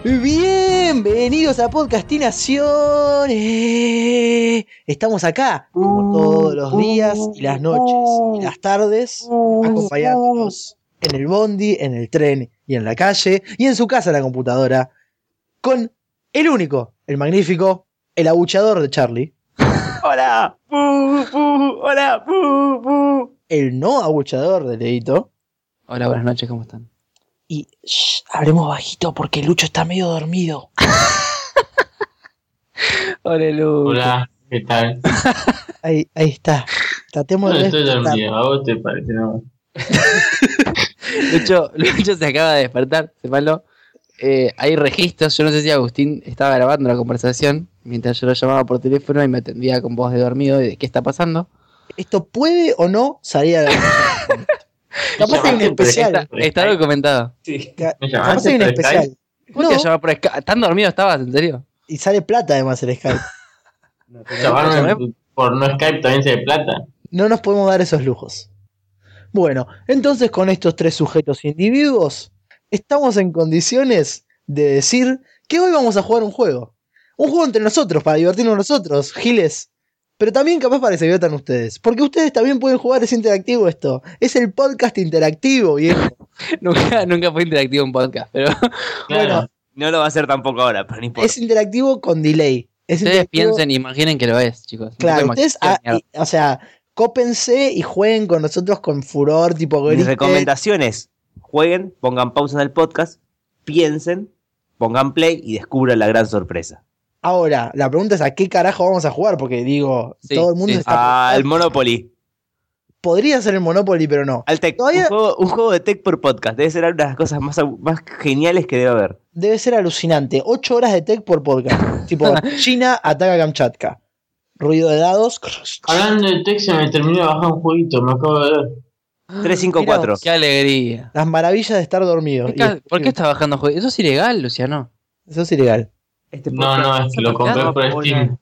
Bienvenidos a Podcastinación. Estamos acá como todos los días y las noches y las tardes, acompañándonos en el bondi, en el tren y en la calle y en su casa en la computadora, con el único, el magnífico, el abucheador de Charlie. Hola, hola, El no abucheador de Leito. Hola, buenas noches, ¿cómo están? Y hablemos bajito porque Lucho está medio dormido. Hola, Lu. Hola, ¿qué tal? Ahí está. Tratemos No de estoy despertar. dormido, ¿a vos te parece? No. Lucho se acaba de despertar, sepalo. Hay registros, yo no sé si Agustín estaba grabando la conversación mientras yo lo llamaba por teléfono y me atendía con voz de dormido y de qué está pasando. ¿Esto puede o no salir a la Capaz hay un especial. Está documentado. Sí. Capaz ¿Me hay llamaste un por especial. Skype? ¿Cómo te llamaba por Skype? ¿Tan dormido estabas, en serio? Y sale plata además el Skype. Llamarme por no Skype también se de plata. No nos podemos dar esos lujos. Bueno, entonces con estos tres sujetos individuos, estamos en condiciones de decir que hoy vamos a jugar un juego. Un juego entre nosotros, para divertirnos nosotros, giles. Pero también capaz para que se diviertan ustedes. Porque ustedes también pueden jugar, es interactivo esto. Es el podcast interactivo, viejo. nunca fue interactivo un podcast, pero Claro. Bueno, No lo va a hacer tampoco ahora, pero no importa. es interactivo con delay. Es ustedes interactivo. piensen e imaginen que lo es, chicos. Claro, No ustedes, o sea, cópense y jueguen con nosotros con furor, tipo Mis griten. recomendaciones: jueguen, pongan pausa en el podcast, piensen, pongan play y descubran la gran sorpresa. Ahora, la pregunta es ¿a qué carajo vamos a jugar? Porque digo, Sí, todo el mundo sí. está... Al Monopoly, Podría ser el Monopoly, pero no. al Tech. Todavía- Un juego de Tech por podcast. Debe ser una de las cosas más geniales que debe haber. Debe ser alucinante. 8 horas de tech por podcast. Tipo, China ataca a Kamchatka. Ruido de dados. Hablando de tech, se me terminó de bajar un jueguito, me acabo de ver. 354. ¡Qué alegría! Las maravillas de estar dormido. ¿Por qué estás bajando juegos? Eso es ilegal, Luciano. Eso es ilegal. Este No, es que lo compré por Steam.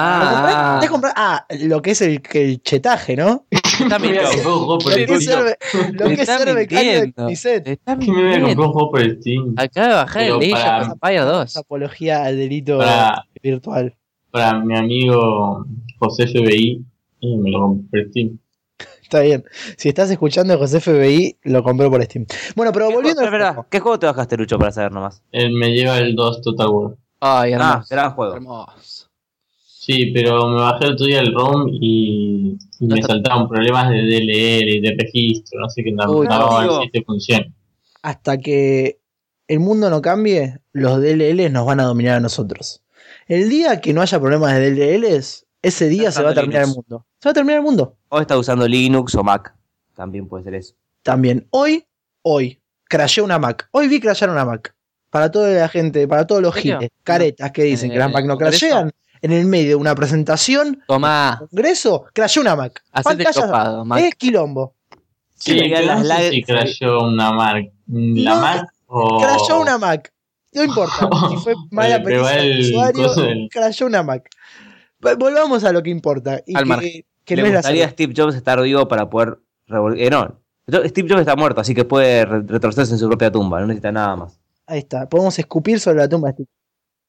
¿Te compras? Lo que es el chetaje, ¿no? Está Me voy a comprar un juego por Lo que es Steam. ser becario de Cnicet. Está ¿Qué me voy a comprar un mintiendo. juego por Steam? Acaba de bajar Pero el Age para- of Empires 2. Apología al delito Para- virtual. Para mi amigo José FBI, y me lo compré por Steam. Está bien. Si estás escuchando a José FBI, lo compré por Steam. Bueno, pero volviendo al Espera, juego. ¿qué juego te bajaste, Lucho, para saber nomás? Él me lleva el 2 Total War. Ay, hermoso. Gran juego. Hermoso. Sí, pero me bajé el otro día el ROM y me saltaron problemas de DLL y de registro, no sé qué andaba, Uy, a ver amigo. si este funciona. Hasta que el mundo no cambie, los DLLs nos van a dominar a nosotros. El día que no haya problemas de DLLs, ese día se va a terminar el mundo. Se va a terminar el mundo. O está usando Linux o Mac. También puede ser eso. También, hoy, crasheó una Mac. Hoy vi crashear una Mac. Para toda la gente, para todos los ¿En serio? giles, caretas que dicen que las Mac no ¿Congreso? crashean, en el medio de una presentación, Tomá, congreso, crasheó una Mac. hacete Pantalla- copado, Mac. Es quilombo. Sí, digan pero las no sé lag- si crashó una Mac. ¿La No, Mac o...? Crashó una Mac. No importa. Si fue mala Pero petición del el usuario, coso del- crashó una Mac. Volvamos a lo que importa. Y Al que, margen. que Le no es la gustaría a salud. Steve Jobs estar vivo para poder no. Steve Jobs está muerto, así que puede retrocederse en su propia tumba. No necesita nada más. Ahí está. Podemos escupir sobre la tumba de Steve.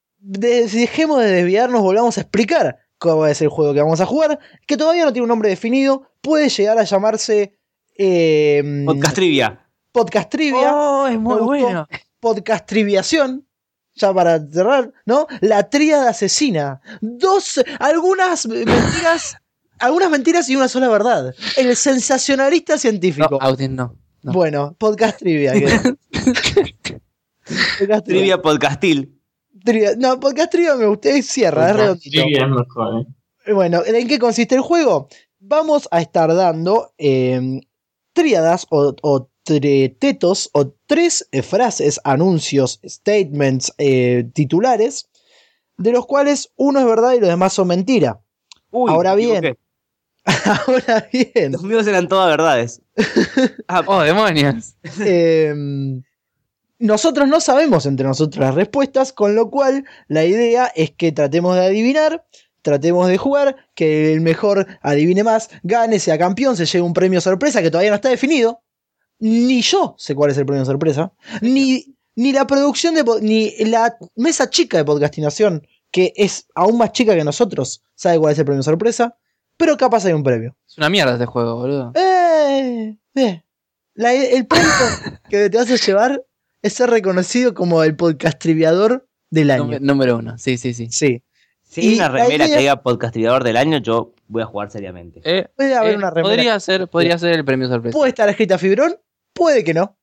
Dejemos de desviarnos, volvamos a explicar cómo es el juego que vamos a jugar, que todavía no tiene un nombre definido. Puede llegar a llamarse Podcast Trivia. Podcast Trivia. Oh, es muy Me gustó. bueno. Podcast Triviación. Ya para cerrar, ¿no? La tríada asesina. Algunas mentiras y una sola verdad. El sensacionalista No, científico. Austin, no. Bueno, podcast trivia. Podcast Trivia Podcastil. Trivia. No, podcast trivia me gusta. Cierra, es redondito. Sí, es mejor, Bueno, ¿en qué consiste el juego? Vamos a estar dando tríadas o tetos o tres frases, anuncios, statements, titulares, de los cuales uno es verdad y los demás son mentira. Uy, Ahora me bien. equivoqué. Ahora bien, Los míos eran todas verdades. Oh, demonios. nosotros no sabemos entre nosotros las respuestas, con lo cual la idea es que tratemos de adivinar, tratemos de jugar, que el mejor adivine más, gane, sea campeón, se lleve un premio sorpresa que todavía no está definido. Ni yo sé cuál es el premio sorpresa, ni ni la producción ni la mesa chica de podcastinación, que es aún más chica que nosotros, sabe cuál es el premio sorpresa, pero capaz hay un premio. Es una mierda este juego, boludo. El premio que te vas a llevar es ser reconocido como el podcastriviador del año. Número 1, sí. Sí. Si hay Y una la remera idea- que diga podcastriador del año, yo voy a jugar seriamente. Puede haber una remera. Podría ser el premio sorpresa. Puede estar escrita fibrón, puede que no.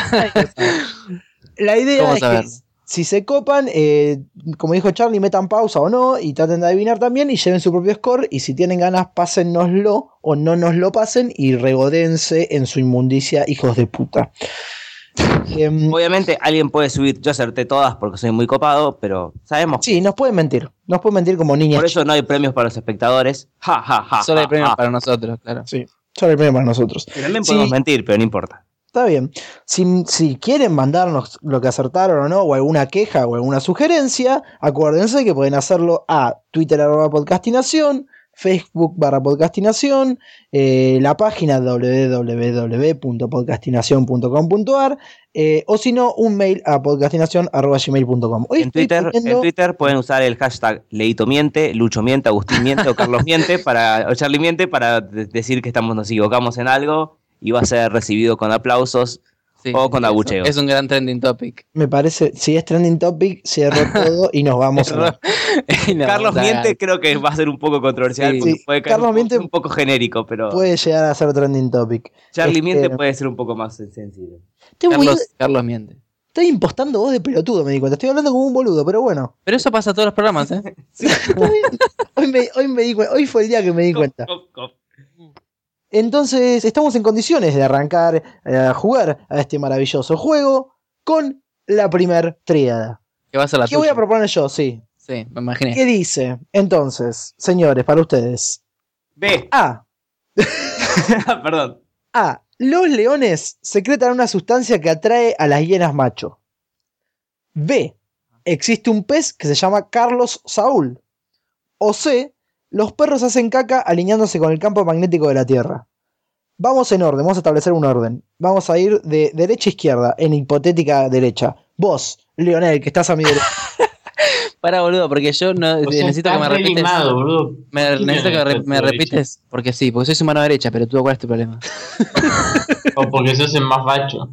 La idea ¿Cómo es que saberlo? si se copan, como dijo Charlie, metan pausa o no y traten de adivinar también y lleven su propio score. Y si tienen ganas, pásennoslo o no nos lo pasen y regodéense en su inmundicia, hijos de puta. Obviamente alguien puede subir, yo acerté todas porque soy muy copado, pero sabemos Sí, nos pueden mentir. Nos pueden mentir como niñas. por eso no hay premios para los espectadores. Ja, ja, ja, Solo hay ja, premios ja. para nosotros, claro. Sí, solo el premio para nosotros. Y también Sí. podemos mentir, pero no importa. Está bien. Si quieren mandarnos lo que acertaron o no, o alguna queja o alguna sugerencia, acuérdense que pueden hacerlo a Twitter @podcastinación, Facebook /podcastinación, la página www.podcastinacion.com.ar o si no, un mail a podcastinacion@gmail.com. Hoy En estoy poniendo- Twitter pueden usar el hashtag Leito Miente, Lucho Miente, Agustín Miente o Carlos Miente o Charlie Miente para decir que nos equivocamos en algo y va a ser recibido con aplausos. Sí, O con eso abucheos. Es un gran trending topic. Me parece, si es trending topic, cierro todo y nos vamos a... Y no, Carlos o sea, Miente creo que va a ser un poco controversial Sí. porque Sí, puede caer Carlos Miente un poco genérico, pero Puede llegar a ser trending topic. Charlie Este, Miente puede ser un poco más sensible. Carlos miente. Estoy impostando voz de pelotudo, me di cuenta. Estoy hablando como un boludo, pero bueno. Pero eso pasa a todos los programas, ¿eh? Está bien. Hoy fue el día que me di cuenta. Entonces, estamos en condiciones de arrancar a jugar a este maravilloso juego con la primer tríada. Que va a ser la ¿Qué voy a tuya. proponer yo? Sí. Sí, me imaginé. ¿Qué dice? Entonces, señores, para ustedes. B. A. Perdón. A. Los leones secretan una sustancia que atrae a las hienas macho. B. Existe un pez que se llama Carlos Saúl. O C. Los perros hacen caca alineándose con el campo magnético de la Tierra. Vamos en orden, vamos a establecer un orden. Vamos a ir de derecha a izquierda, en hipotética derecha. Vos, Leonel, que estás a mi derecha. Para, boludo, porque yo no, O sea, necesito que me estás re repites. animado, boludo. Necesito que me repites, porque sí, porque soy su mano derecha, pero tú, ¿cuál es tu problema? O porque sos el más facho.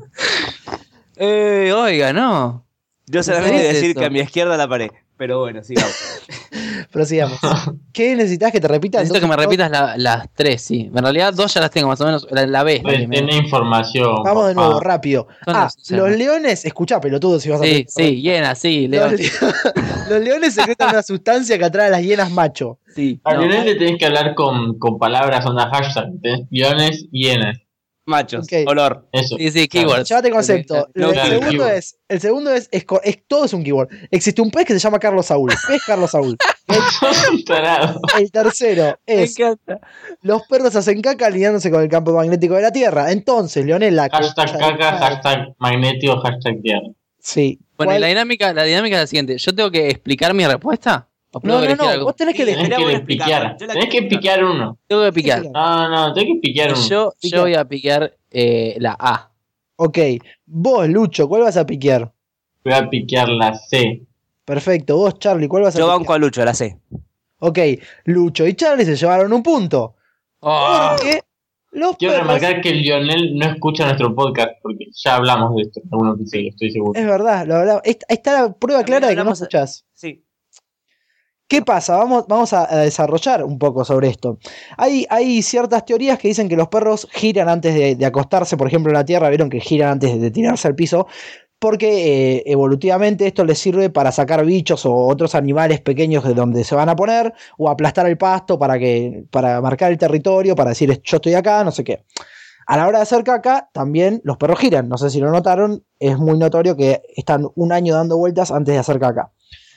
Oiga, no. Yo solamente ¿Qué es decir eso? que a mi izquierda la paré. Pero bueno, sigamos. Prosigamos. ¿Qué necesitas que te repita? Necesito que me Entonces, repitas las tres, sí. En realidad, dos ya las tengo, más o menos. La B es la que me... Tenés información. Vamos de papá. nuevo, rápido. Son A. los- Los leones. Escuchá, pelotudo, si vas a Sí, hacer- sí, llena, sí, Los, León. los leones secretan una sustancia que atrae a las hienas macho. Sí, A no. Lionel le tenés que hablar con palabras onda hashtag. Tenés guiones y hienas. Machos, Ok. olor. Eso. Sí, sí, keywords. Llévate el concepto. No, El claro, segundo keyword. el segundo es todo es un keyword. Existe un pez que se llama Carlos Saúl. Pez Carlos Saúl. Sos un tarado. El tercero Me es encanta. los perros hacen caca alineándose con el campo magnético de la Tierra. Entonces, Leonel, la Hashtag concha de caca, madre. hashtag magnético, hashtag tierra. Sí. Bueno, y ¿Cuál? la dinámica es la siguiente. ¿Yo tengo que explicar mi respuesta? ¿O puedo No, elegir algo? vos tenés que Sí, elegir. Tenés Estaría que bueno piquear. explicarla. Yo la Tenés que quiero piquear uno. Tengo que picar. No, tenés que piquear uno. Yo Picar. voy a picar la A. Ok. Vos, Lucho, ¿cuál vas a piquear? Voy a piquear la C. Perfecto. Vos, Charlie, ¿cuál vas a Yo piquear? banco a Lucho, la sé. Ok. Lucho y Charlie se llevaron un punto. Oh, Porque los Quiero perros... remarcar que Lionel no escucha nuestro podcast porque ya hablamos de esto en algunos episodios, estoy seguro. Es verdad, lo hablamos. Está la prueba También clara de que no hablamos- escuchás. Sí. ¿Qué pasa? Vamos a desarrollar un poco sobre esto. Hay ciertas teorías que dicen que los perros giran antes de acostarse, por ejemplo, en la tierra, vieron que giran antes de tirarse al piso, porque evolutivamente esto les sirve para sacar bichos o otros animales pequeños de donde se van a poner, o aplastar el pasto para marcar el territorio, para decir yo estoy acá, no sé qué. A la hora de hacer caca, también los perros giran. No sé si lo notaron, es muy notorio que están un año dando vueltas antes de hacer caca.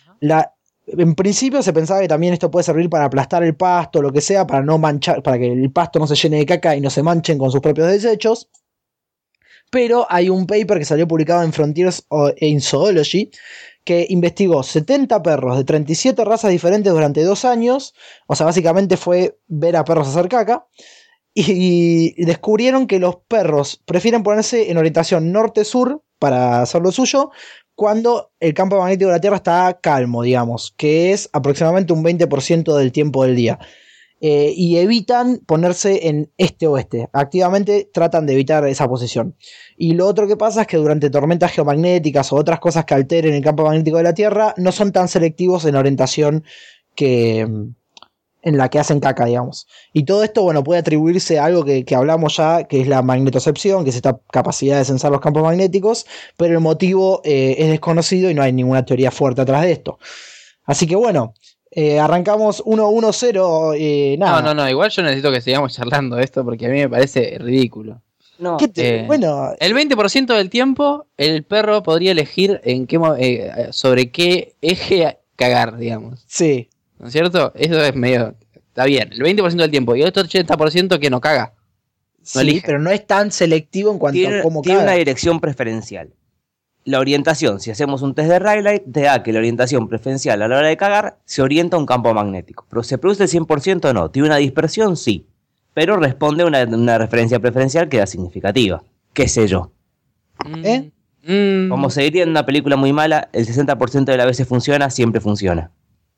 En principio se pensaba que también esto puede servir para aplastar el pasto, lo que sea, para no manchar, para que el pasto no se llene de caca y no se manchen con sus propios desechos. Pero hay un paper que salió publicado en Frontiers in Zoology que investigó 70 perros de 37 razas diferentes durante 2 años. O sea, básicamente fue ver a perros hacer caca. Y descubrieron que los perros prefieren ponerse en orientación norte-sur para hacer lo suyo cuando el campo magnético de la Tierra está calmo, digamos, que es aproximadamente un 20% del tiempo del día. Y evitan ponerse en este-oeste. Activamente tratan de evitar esa posición. Y lo otro que pasa es que durante tormentas geomagnéticas o otras cosas que alteren el campo magnético de la Tierra, no son tan selectivos en la orientación que en la que hacen caca, digamos. Y todo esto, bueno, puede atribuirse a algo que hablamos ya, que es la magnetocepción, que es esta capacidad de censar los campos magnéticos, pero el motivo es desconocido y no hay ninguna teoría fuerte atrás de esto. Así que bueno, arrancamos 1-1-0, nada. No, igual yo necesito que sigamos charlando de esto porque a mí me parece ridículo. No, Bueno, El 20% del tiempo el perro podría elegir en qué sobre qué eje cagar, digamos. sí. ¿No es cierto? Eso es medio... Está bien, el 20% del tiempo. Y el otro 80% que no caga. Sí, elige. pero no es tan selectivo en cuanto a cómo tiene caga. una dirección preferencial. La orientación, si hacemos un test de Rayleigh, te da que la orientación preferencial a la hora de cagar se orienta a un campo magnético. Pero ¿se produce el 100% o no? ¿Tiene una dispersión? Sí. Pero responde a una referencia preferencial que da significativa. ¿Qué sé yo? ¿Eh? Como se diría en una película muy mala, el 60% de las veces funciona, siempre funciona.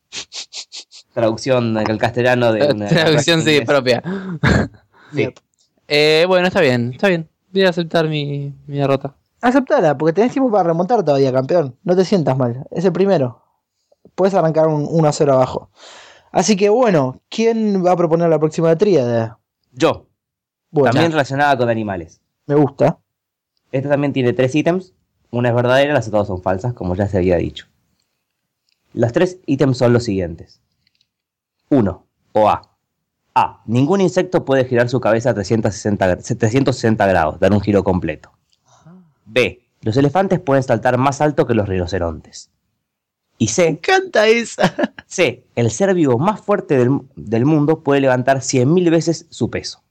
Traducción al castellano de una... Traducción sí, propia. Sí. Bueno, está bien. Voy a aceptar mi derrota. Aceptala, porque tenés tiempo para remontar todavía, campeón. No te sientas mal. Es el primero. Puedes arrancar un 1-0 abajo. Así que bueno, ¿quién va a proponer la próxima tríada? Yo, Bueno, también relacionada con animales. me gusta. Esta también tiene 3 ítems. Una es verdadera, las otras son falsas, como ya se había dicho. Los 3 ítems son los siguientes. 1. O A. A. Ningún insecto puede girar su cabeza a 360 grados, dar un giro completo. B. Los elefantes pueden saltar más alto que los rinocerontes. Y Me C. encanta esa. C. El ser vivo más fuerte del mundo puede levantar 100.000 veces su peso.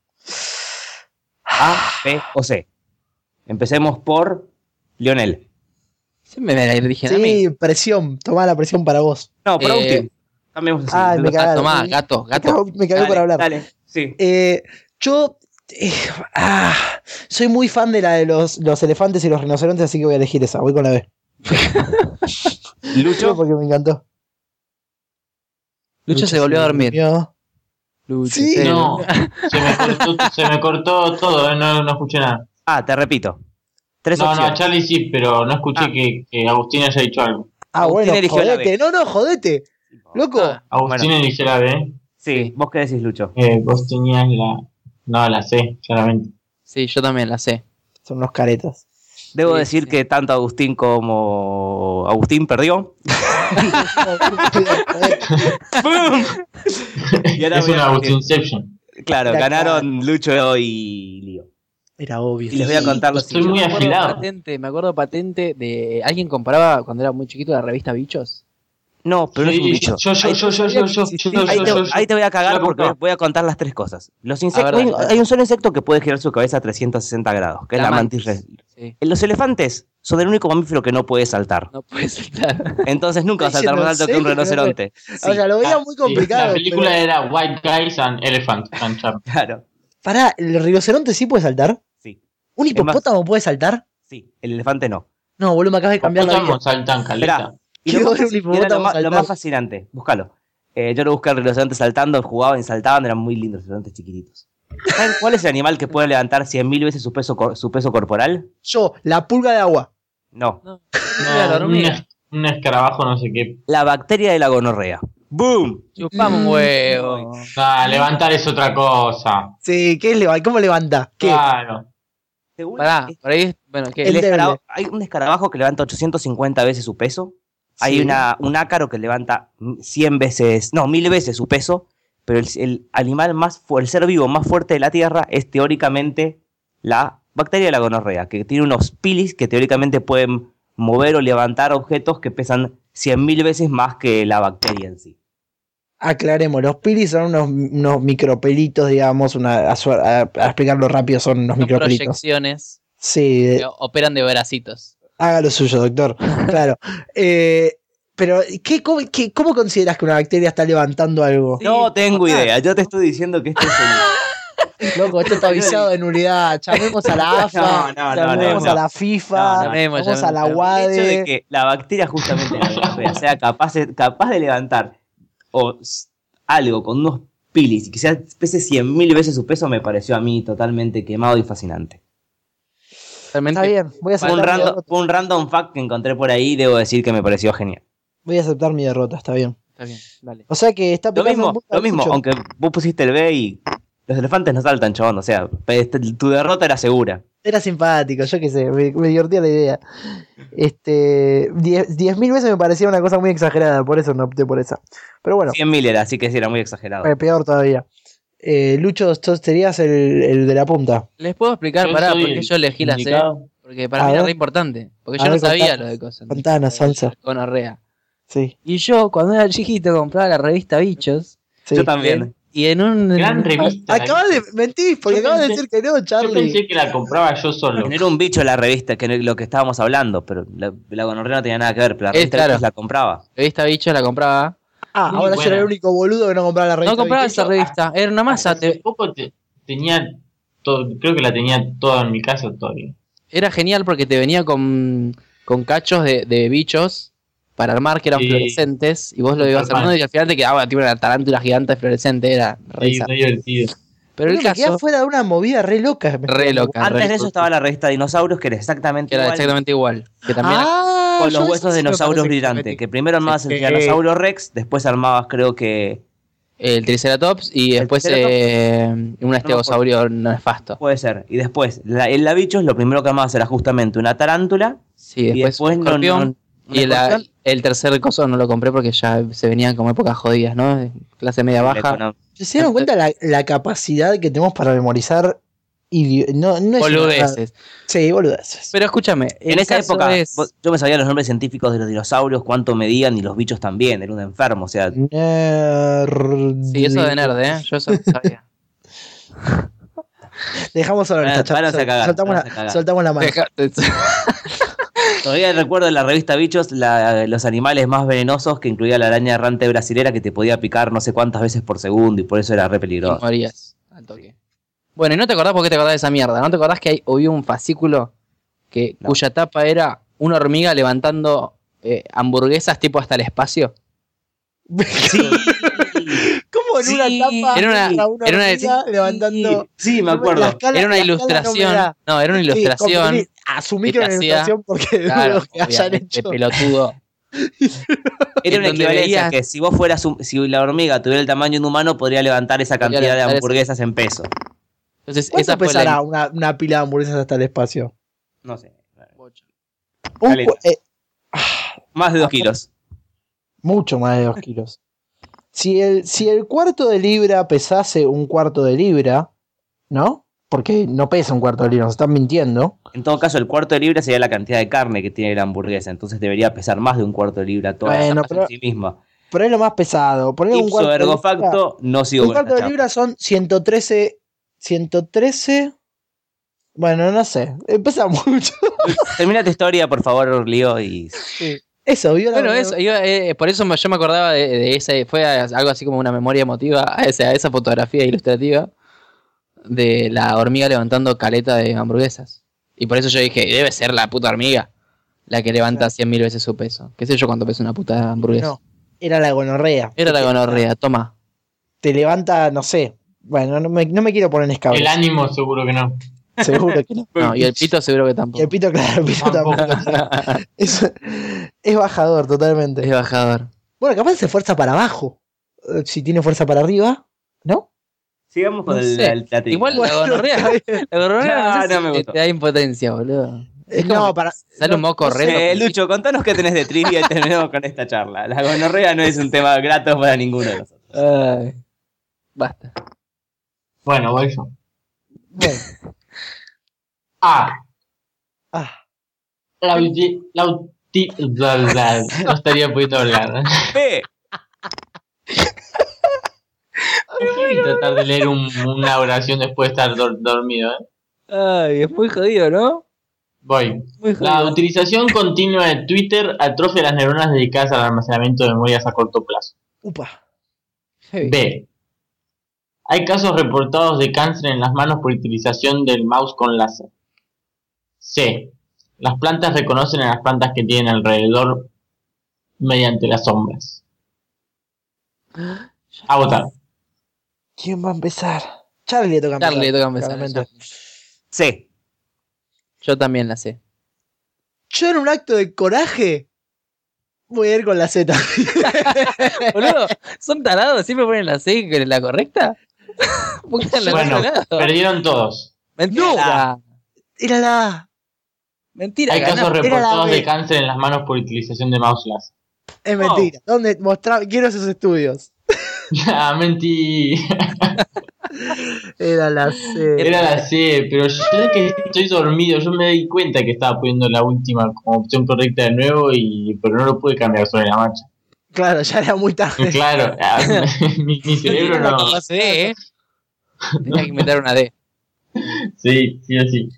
A, B o C. Empecemos por Lionel. Se me la dirigen a mí. Sí, presión. Tomá la presión para vos. No, por Eh, Agustín. Cambiemos así. Ay, me cagaron. Tomá, gato. Me cagué por hablar. Dale, sí. Yo soy muy fan de la de los elefantes y los rinocerontes, así que voy a elegir esa. Voy con la B. Lucho. Porque me encantó. Lucho se volvió a dormir. durmió. Lucho, Sí. se- No, se me cortó todo, no escuché nada. Ah, te repito. 3 No, opciones. Charlie sí, pero no escuché que Agustín haya dicho algo. Ah, Agustín bueno, eligió la jodete. B. No, jodete. Loco. Ah, Agustín eligió la B. Sí, ¿vos qué decís, Lucho? Vos tenías la C, claramente. Sí, yo también la sé. Son unos caretas. Debo Sí, decir sí. que tanto Agustín como Agustín perdió. ¡Bum! Y ahora Es voy a una decir- Agustinception. Claro, Era ganaron Lucho y Lío. Era obvio. Y les voy a contar lo Estoy siguiente. muy Me acuerdo afilado. me acuerdo patente de... ¿Alguien comparaba cuando era muy chiquito la revista Bichos? No, pero no es un bicho. Ahí te voy a cagar porque voy a contar las 3 cosas. Los insectos, A ver, dale. hay un solo insecto que puede girar su cabeza a 360 grados, que es la mantis rex. Sí, Los elefantes son el único mamífero que no puede saltar. no puede saltar. Entonces nunca va a saltar más alto que un rinoceronte. Sí, O sea, lo veía muy complicado. La película pero- era White Guys and Elephants and Charlie. claro. Pará, ¿el rinoceronte sí puede saltar? Sí, ¿Un Es más- hipopótamo puede saltar? sí. El elefante no. No, boludo, me acabas de cambiar la vida. Hipopótamos saltan caleta. Esperá. Y Quiero lo más, ver un fasc- hipopótamo era lo saltar. más fascinante, búscalo. Yo lo busqué al rinoceronte saltando, jugaban y saltaban, eran muy lindos los rinocerontes chiquititos. ¿Saben cuál es el animal que puede levantar 100.000 veces su peso corporal? Yo, la pulga de agua. No. No, No, la hormiga. un escarabajo, no sé qué. La bacteria de la gonorrea. ¡Boom! Chupamos un huevo. Levantar es otra cosa. Sí, ¿qué es ¿cómo levanta? ¿Qué? Claro. Según- Pará, por ahí... Bueno, ¿qué? El endeble. hay un escarabajo que levanta 850 veces su peso. Hay Sí. un ácaro que levanta 100 veces, no, 1000 veces su peso. Pero el animal el ser vivo más fuerte de la Tierra es teóricamente la bacteria de la gonorrea, que tiene unos pilis que teóricamente pueden mover o levantar objetos que pesan 100.000 veces más que la bacteria en sí. Aclaremos, los pilis son unos micropelitos, digamos, a explicarlo rápido, son unos Son micropelitos. proyecciones Sí, que operan de bracitos. haga lo suyo, doctor. Claro. Pero, ¿cómo consideras que una bacteria está levantando algo? Sí, No tengo total. idea, yo te estoy diciendo que este es Loco, esto está avisado de nulidad. Llamemos a la AFA, llamemos a la FIFA, llamemos vamos a la El hecho de UADE. que la bacteria justamente la gonorrea sea capaz de levantar algo con unos pilis y que sea pese 100.000 veces su peso me pareció a mí totalmente quemado y fascinante. Realmente, Está bien, voy a Fue un, aceptar mi random, derrota. fue un random fact que encontré por ahí y debo decir que me pareció genial. Voy a aceptar mi derrota, está bien. Está bien, dale. O sea que está Lo picando mismo, mucho. aunque vos pusiste el B y los elefantes no saltan, chabón. O sea, tu derrota era segura. Era simpático, yo qué sé, me divertía la idea. 10.000 veces me parecía una cosa muy exagerada, por eso no opté por esa. Pero bueno, 100.000 era, así que sí, era muy exagerado. peor todavía. Lucho, tú serías el de la punta. Les puedo explicar, Yo pará, soy por qué yo elegí la C. indicado. Porque para A mí era ver. re importante. Porque A yo no ver, sabía contanos, lo de cosas. contanos, Salsa. Gonorrea. Sí, Y yo, cuando era chiquito, compraba la revista Bichos. sí. Yo también. Y en un. Gran revista. Acabas de mentir, porque Yo acabas de pensé- decir que no, Yo Charlie. pensé que la compraba yo solo. No era un bicho la revista, que no- lo que estábamos hablando, pero la gonorrea no tenía nada que ver, pero la revista claro. Bichos la compraba. Revista Bichos la compraba. Ah, Muy ahora yo era buena. el único boludo que no compraba la revista. No compraba ¿viste? esa revista. Era una masa. Hace poco tenía todo, creo que la tenía toda en mi casa todavía. Era genial porque te venía con cachos de bichos para armar que eran Sí. fluorescentes. Y vos lo ibas Normal. armando y al final te quedaba tipo una tarántula gigante fluorescente. Era re Sí, bizarro. re divertido. Pero el Me quedé caso. fuera de una movida re loca. Re loca. Antes re de eso loca. estaba la revista Dinosaurios, que era exactamente Que era igual, exactamente igual. Que también era- con los yo huesos de sí me dinosaurios parece brillantes. Que primero armabas el Sí. tiranosaurio Rex, después armabas, creo que. el Triceratops y El después Triceratops. un estegosaurio nefasto. Puede ser. Y después, en la Bichos, lo primero que armabas era justamente una tarántula. Sí, Y después, después un escorpión. un Y escorpión. el tercer coso no lo compré porque ya se venían como épocas jodidas, ¿no? Clase media baja. ¿Se dieron cuenta la capacidad que tenemos para memorizar? No es Boludeces. Sí, boludeces. Pero escúchame, En el esa caso época, es- yo me sabía los nombres científicos de los dinosaurios, cuánto medían y los bichos también. Era un enfermo, o sea. Nerd. Sí, eso de nerd, ¿eh? Yo eso no sabía. Dejamos hablar Váyanse esta charla. a cagar, Soltamos váyanse a cagar. soltamos la mano. Todavía recuerdo en la revista Bichos los animales más venenosos, que incluía la araña errante brasilera que te podía picar no sé cuántas veces por segundo y por eso era re Y peligroso. morías al toque. Bueno, y no te acordás por qué te acordás de esa mierda. ¿No te acordás que hubo un fascículo No. cuya tapa era una hormiga levantando hamburguesas tipo hasta el espacio? Sí, ¿Cómo en Sí, una tapa era una- hormiga era una- levantando? sí, me acuerdo. La escala- Era una la escala ilustración. no me da. No, era una Sí, ilustración. comprendí. Asumí que que era te una hacía- ilustración porque Claro, dudo que hayan obviamente, hecho. pelotudo. Era una donde equivalencia veías- que si vos fueras si la hormiga tuviera el tamaño de un humano, podría levantar esa Podría cantidad de levantar hamburguesas en peso. Entonces, ¿Cuánto esa fue pesará la. una pila de hamburguesas hasta el espacio? No sé. Un Caleta. cu- Más de 2 kilos. mucho más de 2 kilos. Si el cuarto de libra pesase un cuarto de libra, ¿no? Porque no pesa un cuarto de libra, nos están mintiendo. En todo caso, el cuarto de libra sería la cantidad de carne que tiene la hamburguesa. Entonces debería pesar más de un cuarto de libra toda Bueno, esa masa pero- en sí misma. Pero es lo más pesado. Poner un Ipso cuarto de ergo libra- facto, no sigo un con cuarto esta de chapa. libra son 113. 113. Bueno, no sé. Pesa mucho. Termina tu historia, por favor, Lío. Y Eso, vio la Bueno, eso, por eso yo me acordaba de ese. Fue algo así como una memoria emotiva a esa fotografía ilustrativa de la hormiga levantando caleta de hamburguesas. Y por eso yo dije, debe ser la puta hormiga la que levanta 100.000 veces su peso. ¿Qué sé yo cuánto pesa una puta hamburguesa? No, era la gonorrea. Era la gonorrea, toma. Te levanta, no sé. Bueno, no me quiero poner en escabros. El ánimo seguro que no. Seguro que no. No, y el pito seguro que Y tampoco. el pito, claro, el pito Tampoco. tampoco. Es bajador, totalmente. Es bajador. Bueno, capaz se fuerza para abajo. Si tiene fuerza para arriba, ¿no? sigamos con No sé. la trivia. Igual Bueno, la gonorrea no sé no si me gustó. te da impotencia, boludo. Es como No, que para. sale un moco re loco. Lucho, contanos qué tenés de trivia y terminemos con esta charla. La gonorrea no es un tema grato para ninguno de nosotros. Ay, basta. Bueno, voy yo. Bueno, A. ah, No estaría pudiendo hablar. ¿eh? B. Voy a tratar de leer una oración después de estar dormido. ¿eh? Ay, es muy jodido, ¿no? Voy. Muy La jodido. utilización continua de Twitter atrofia las neuronas dedicadas al almacenamiento de memorias a corto plazo. upa. Heavy. B. Hay casos reportados de cáncer en las manos por utilización del mouse con láser. C. Las plantas reconocen a las plantas que tienen alrededor mediante las sombras. A votar. ¿Quién va a empezar? Charlie le toca empezar. Charlie le toca empezar. claramente. C. Yo también la sé. Yo en un acto de coraje voy a ir con la Z. Boludo, son tarados, siempre ponen la C que es la correcta. Pongan la Bueno, otro lado. perdieron todos. Mentira. Era la A. Mentira, Hay casos ganamos. Era la reportados B. de cáncer en las manos por utilización de mouse láser. Es mentira. ¿Dónde mostraba? Quiero esos estudios. Ah, mentí. Era la C. Era la C, pero yo es que estoy dormido. Yo me di cuenta que estaba poniendo la última como opción correcta de nuevo, pero no lo pude cambiar sobre la marcha. Claro, ya era muy tarde. Claro, mi cerebro Era no. la C, ¿eh? Tenía que inventar una D. Sí, sí o sí.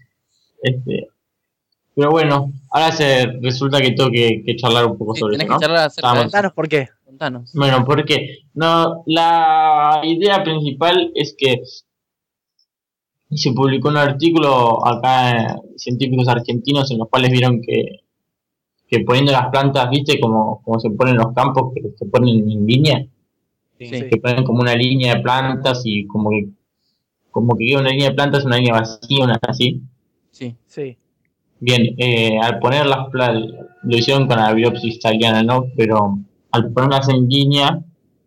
Pero bueno, ahora resulta que tengo que charlar un poco Sí, sobre tenés eso, ¿no? que charlar acerca de Vamos. eso. Contanos por qué. Contanos. Bueno, porque no, la idea principal es que se publicó un artículo acá, científicos argentinos, en los cuales vieron que poniendo las plantas, viste, como se ponen los campos, que se ponen en línea, Sí. que ponen como una línea de plantas y como que queda una línea de plantas, una línea vacía, una así. Sí. Sí. Bien, al poner las plantas, lo hicieron con la biopsia italiana, ¿no? Pero al ponerlas en línea,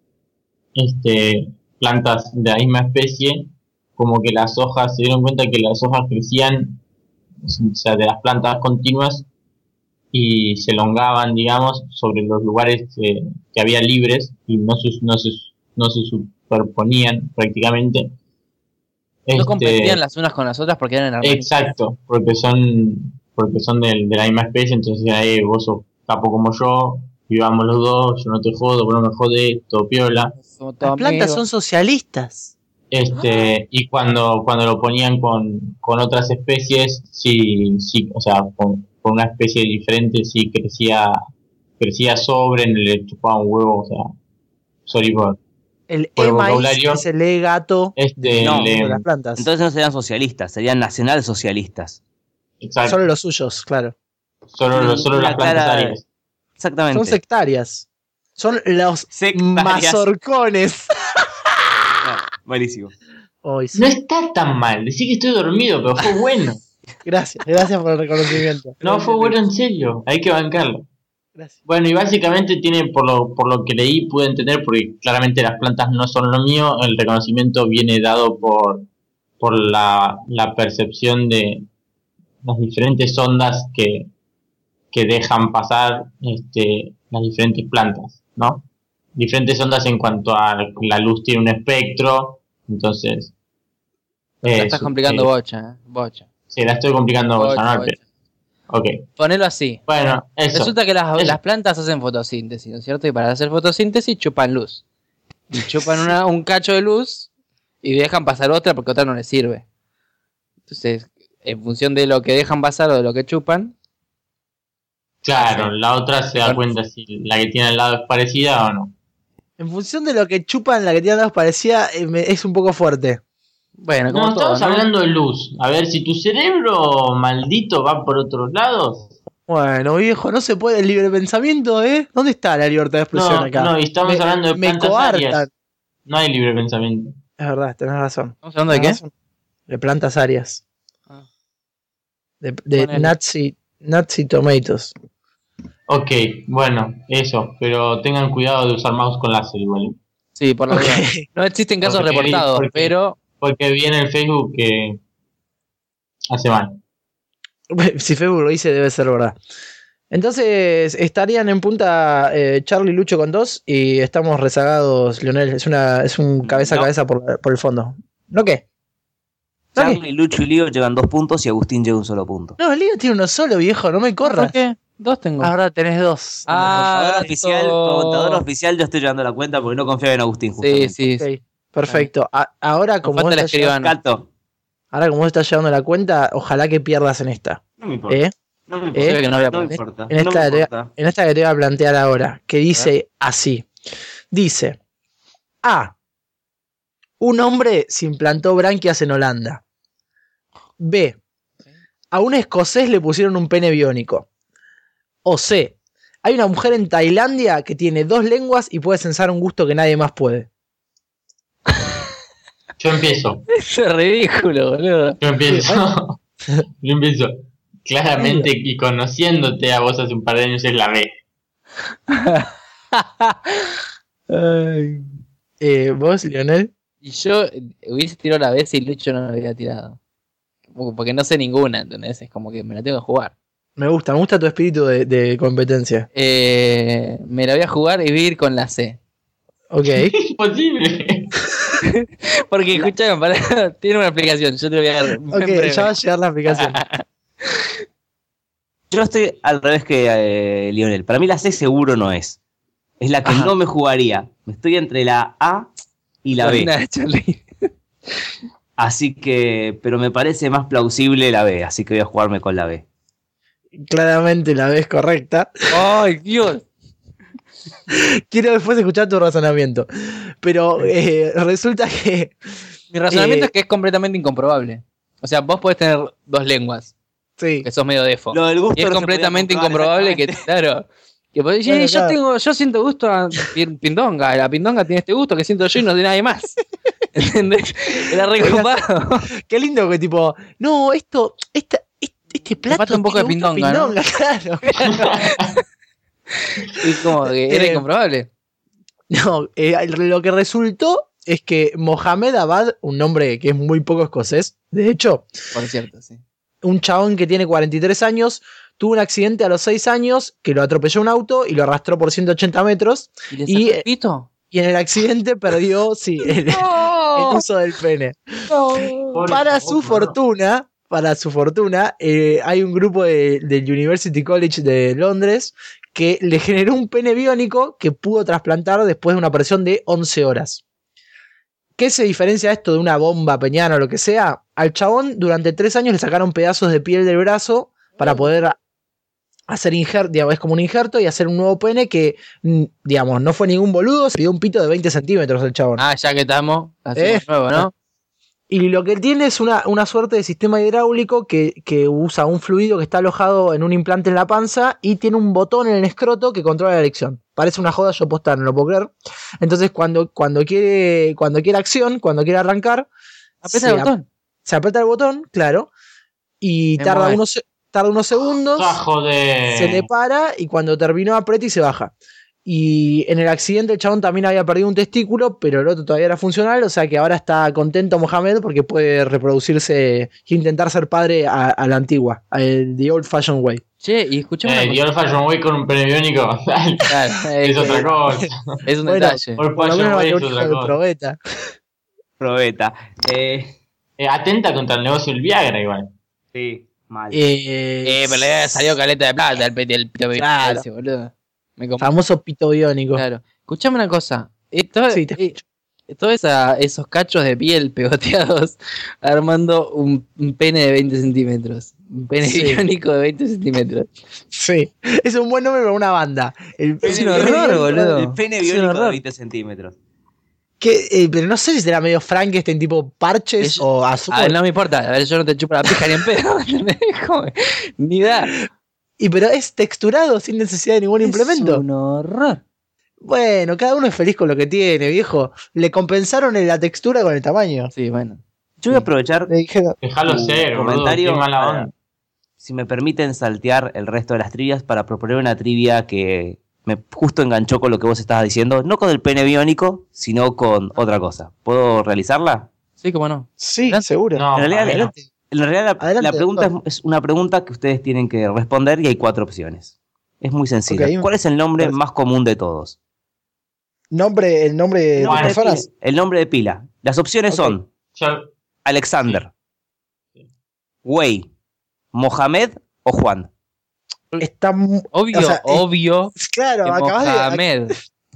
plantas de la misma especie, como que las hojas, se dieron cuenta que las hojas crecían, o sea, de las plantas continuas, y se elongaban, digamos, sobre los lugares que había libres, y no se superponían prácticamente. No competían las unas con las otras porque eran hermanos. Exacto, porque son de la misma especie, entonces vos sos capo como yo, vivamos los dos, yo no te jodo, vos no me jodés, todo piola. Somos todos Las plantas amigos. son socialistas. Y cuando lo ponían con otras especies, sí, o sea, con una especie diferente sí crecía sobre, le chupaba un huevo, o sea, sorry por El el E-maíz vocabulario. es el E-gato No, de las plantas. Entonces no serían socialistas, serían nacionalsocialistas. exacto, Solo los suyos, claro. solo una las plantas clara- arias. Exactamente. Son sectarias. Son los Sectarias. mazorcones. Ah, buenísimo. Hoy sí. No está tan mal, decir que estoy dormido, pero fue bueno. Gracias por el reconocimiento. No, fue bueno en serio, hay que bancarlo. Gracias. Bueno, y básicamente tiene, por lo que leí, pude entender, porque claramente las plantas no son lo mío, el reconocimiento viene dado por la percepción de las diferentes ondas que dejan pasar las diferentes plantas, ¿no? Diferentes ondas en cuanto a la luz tiene un espectro, entonces... La estás complicando bocha, bocha. Sí, la estoy complicando Bocha, bocha, ¿no? bocha. Ok, Ponelo así. bueno, eso. Resulta que Eso. las plantas hacen fotosíntesis, ¿no es cierto? Y para hacer fotosíntesis chupan luz. Y chupan un cacho de luz y dejan pasar otra porque otra no les sirve. Entonces, en función de lo que dejan pasar o de lo que chupan, Claro, la otra se da cuenta si la que tiene al lado es parecida o no. En función de lo que chupan, la que tiene dos parecía, es un poco fuerte. bueno, como No, todo, estamos ¿no? hablando de luz. A ver, si tu cerebro maldito va por otros lados. Bueno, viejo, no se puede el libre pensamiento, ¿eh? ¿Dónde está la libertad de expresión No, acá? no, y estamos hablando de me plantas coartan. arias. No hay libre pensamiento. Es verdad, tenés razón. ¿Estamos hablando de qué? Tenés razón. De plantas arias. Ah. De Ponele. Nazi tomatoes. Ok, bueno, eso. Pero tengan cuidado de usar mouse con láser igual. Sí, por la Ok. duda. No existen casos Porque- reportados, porque- pero Porque vi en el Facebook que hace mal. Si Facebook lo dice, debe ser verdad. Entonces, estarían en punta Charlie y Lucho con 2 y estamos rezagados, Leonel. Es un cabeza a No. cabeza por el fondo. ¿No qué? ¿No qué? Charlie, Lucho y Lío llevan 2 puntos y Agustín lleva un solo punto. No, el Lío tiene uno solo, viejo, no me corras. ¿por qué? Dos tengo. Ahora tenés 2. Ah, Contador oficial, yo estoy llevando la cuenta porque no confiaba en Agustín. sí, Justamente. sí, sí. Ok, perfecto. Ahora, como falta vos el estás llevando, escribano. Cato, ahora, como vos estás llevando la cuenta, ojalá que pierdas en esta. no me importa. ¿Eh? No me Se ve importa. que no había No me punto. importa. En No esta, me que importa. en esta que te voy a plantear ahora, que dice así. Dice, A. Un hombre se implantó branquias en Holanda. B. A un escocés le pusieron un pene biónico. O C. Hay una mujer en Tailandia que tiene 2 lenguas y puede censar un gusto que nadie más puede. Yo empiezo. Eso es ridículo, boludo. Yo empiezo. Yo empiezo. Claramente, y conociéndote a vos hace un par de años, es la B. ¿Vos, Lionel? Y yo hubiese tirado la vez y Lucho no la había tirado. Porque no sé ninguna, ¿entendés? Es como que me la tengo que jugar. Me gusta tu espíritu de competencia. Me la voy a jugar y voy a ir con la C. Ok. Imposible. Porque, escuchame, tiene una explicación. Yo te lo voy a dar. Ok, ya va a llegar la aplicación. Yo estoy al revés que Lionel. Para mí la C seguro no es. Es la que no me jugaría. Estoy entre la A y la B. Así que, pero me parece más plausible la B, así que voy a jugarme con la B. Claramente la B es correcta. ¡Ay, Dios! Quiero después escuchar tu razonamiento. Pero resulta que... Mi razonamiento es que es completamente incomprobable. O sea, vos podés tener 2 lenguas, Sí. que sos medio defo. Lo del gusto Y es no se completamente podía comprobar incomprobable que, claro, que podés decir, Bueno, claro. yo siento gusto a pindonga, la pindonga tiene este gusto que siento yo y no de nadie más. ¿Entendés? Era re copado. Qué lindo que tipo... No, este plato... falta un poco de tiene gusto a pindonga, ¿no? Claro. Y como que era incomprobable. No, lo que resultó es que Mohamed Abad, un nombre que es muy poco escocés, de hecho, Por cierto, sí. un chabón que tiene 43 años, tuvo un accidente a los 6 años que lo atropelló un auto y lo arrastró por 180 metros. ¿Y le Y- sacó el pito? Y en el accidente perdió, sí, el uso del pene. Pobre Para chabón, su fortuna, hay un grupo del University College de Londres que le generó un pene biónico que pudo trasplantar después de una operación de 11 horas. ¿Qué se diferencia esto de una bomba peñana o lo que sea? Al chabón durante 3 años le sacaron pedazos de piel del brazo para poder hacer digamos, es como un injerto y hacer un nuevo pene que, digamos, no fue ningún boludo, se pidió un pito de 20 centímetros el chabón. Ah, ya que estamos, hacemos nuevo, ¿no? Y lo que tiene es una suerte de sistema hidráulico que usa un fluido que está alojado en un implante en la panza y tiene un botón en el escroto que controla la erección. Parece una joda, yo posta no lo puedo creer. Entonces cuando quiere acción, cuando quiere arrancar, Aprieta el botón. se aprieta el botón, claro, y Me tarda muero. unos segundos, Ah, joder. se le para y cuando terminó aprieta y se baja. Y en el accidente el chabón también había perdido un testículo, pero el otro todavía era funcional, o sea que ahora está contento Mohamed porque puede reproducirse e intentar ser padre a la antigua, the old fashioned way. Che, y escuchame una The Old Fashion Way con un pene biónico. Claro, Es otra cosa. Es un Bueno, detalle. Old Por lo Fashion menos Way hay es un hijo otra de cosa. probeta. Probeta. Atenta contra el negocio del Viagra igual. Sí, mal. Pero le había salido caleta de plata el pito Claro. ese, boludo. Me compré. Famoso pito biónico. Claro. Escuchame una cosa. Sí, te escucho. Todos esos cachos de piel pegoteados armando un pene de 20 centímetros. Un pene Sí. biónico de 20 centímetros. Sí, es un buen nombre para una banda. El Es pene un horror, biónico, boludo. El pene Es un biónico de horror. 20 centímetros. pero no sé si será medio Frankenstein tipo parches Es- o azul. No me importa, a ver, yo no te chupo la pija ni en pedo. ¿Entendés? Como que ni da. Pero es texturado sin necesidad de ningún implemento. Es un horror. Bueno, cada uno es feliz con lo que tiene, viejo. Le compensaron en la textura con el tamaño. Sí, bueno. Yo voy a aprovechar Le dijeron, Déjalo tu ser, boludo. comentario Qué mala para- onda. si me permiten saltear el resto de las trivias para proponer una trivia que me justo enganchó con lo que vos estabas diciendo, no con el pene biónico, sino con otra cosa. ¿Puedo realizarla? Sí, cómo no. sí, Adelante. seguro. No, En realidad, para mí no. En realidad Adelante, la pregunta doctor. es una pregunta que ustedes tienen que responder y hay 4 opciones. Es muy sencilla. Ok. ¿Cuál es el nombre Parece- más común de todos? El nombre de El las nombre de personas. El nombre de pila. Las opciones Ok. son Yo- Alexander, Sí. Wei, Mohamed o Juan. Está Obvio, o sea, obvio. claro, que acabas de. Mohamed.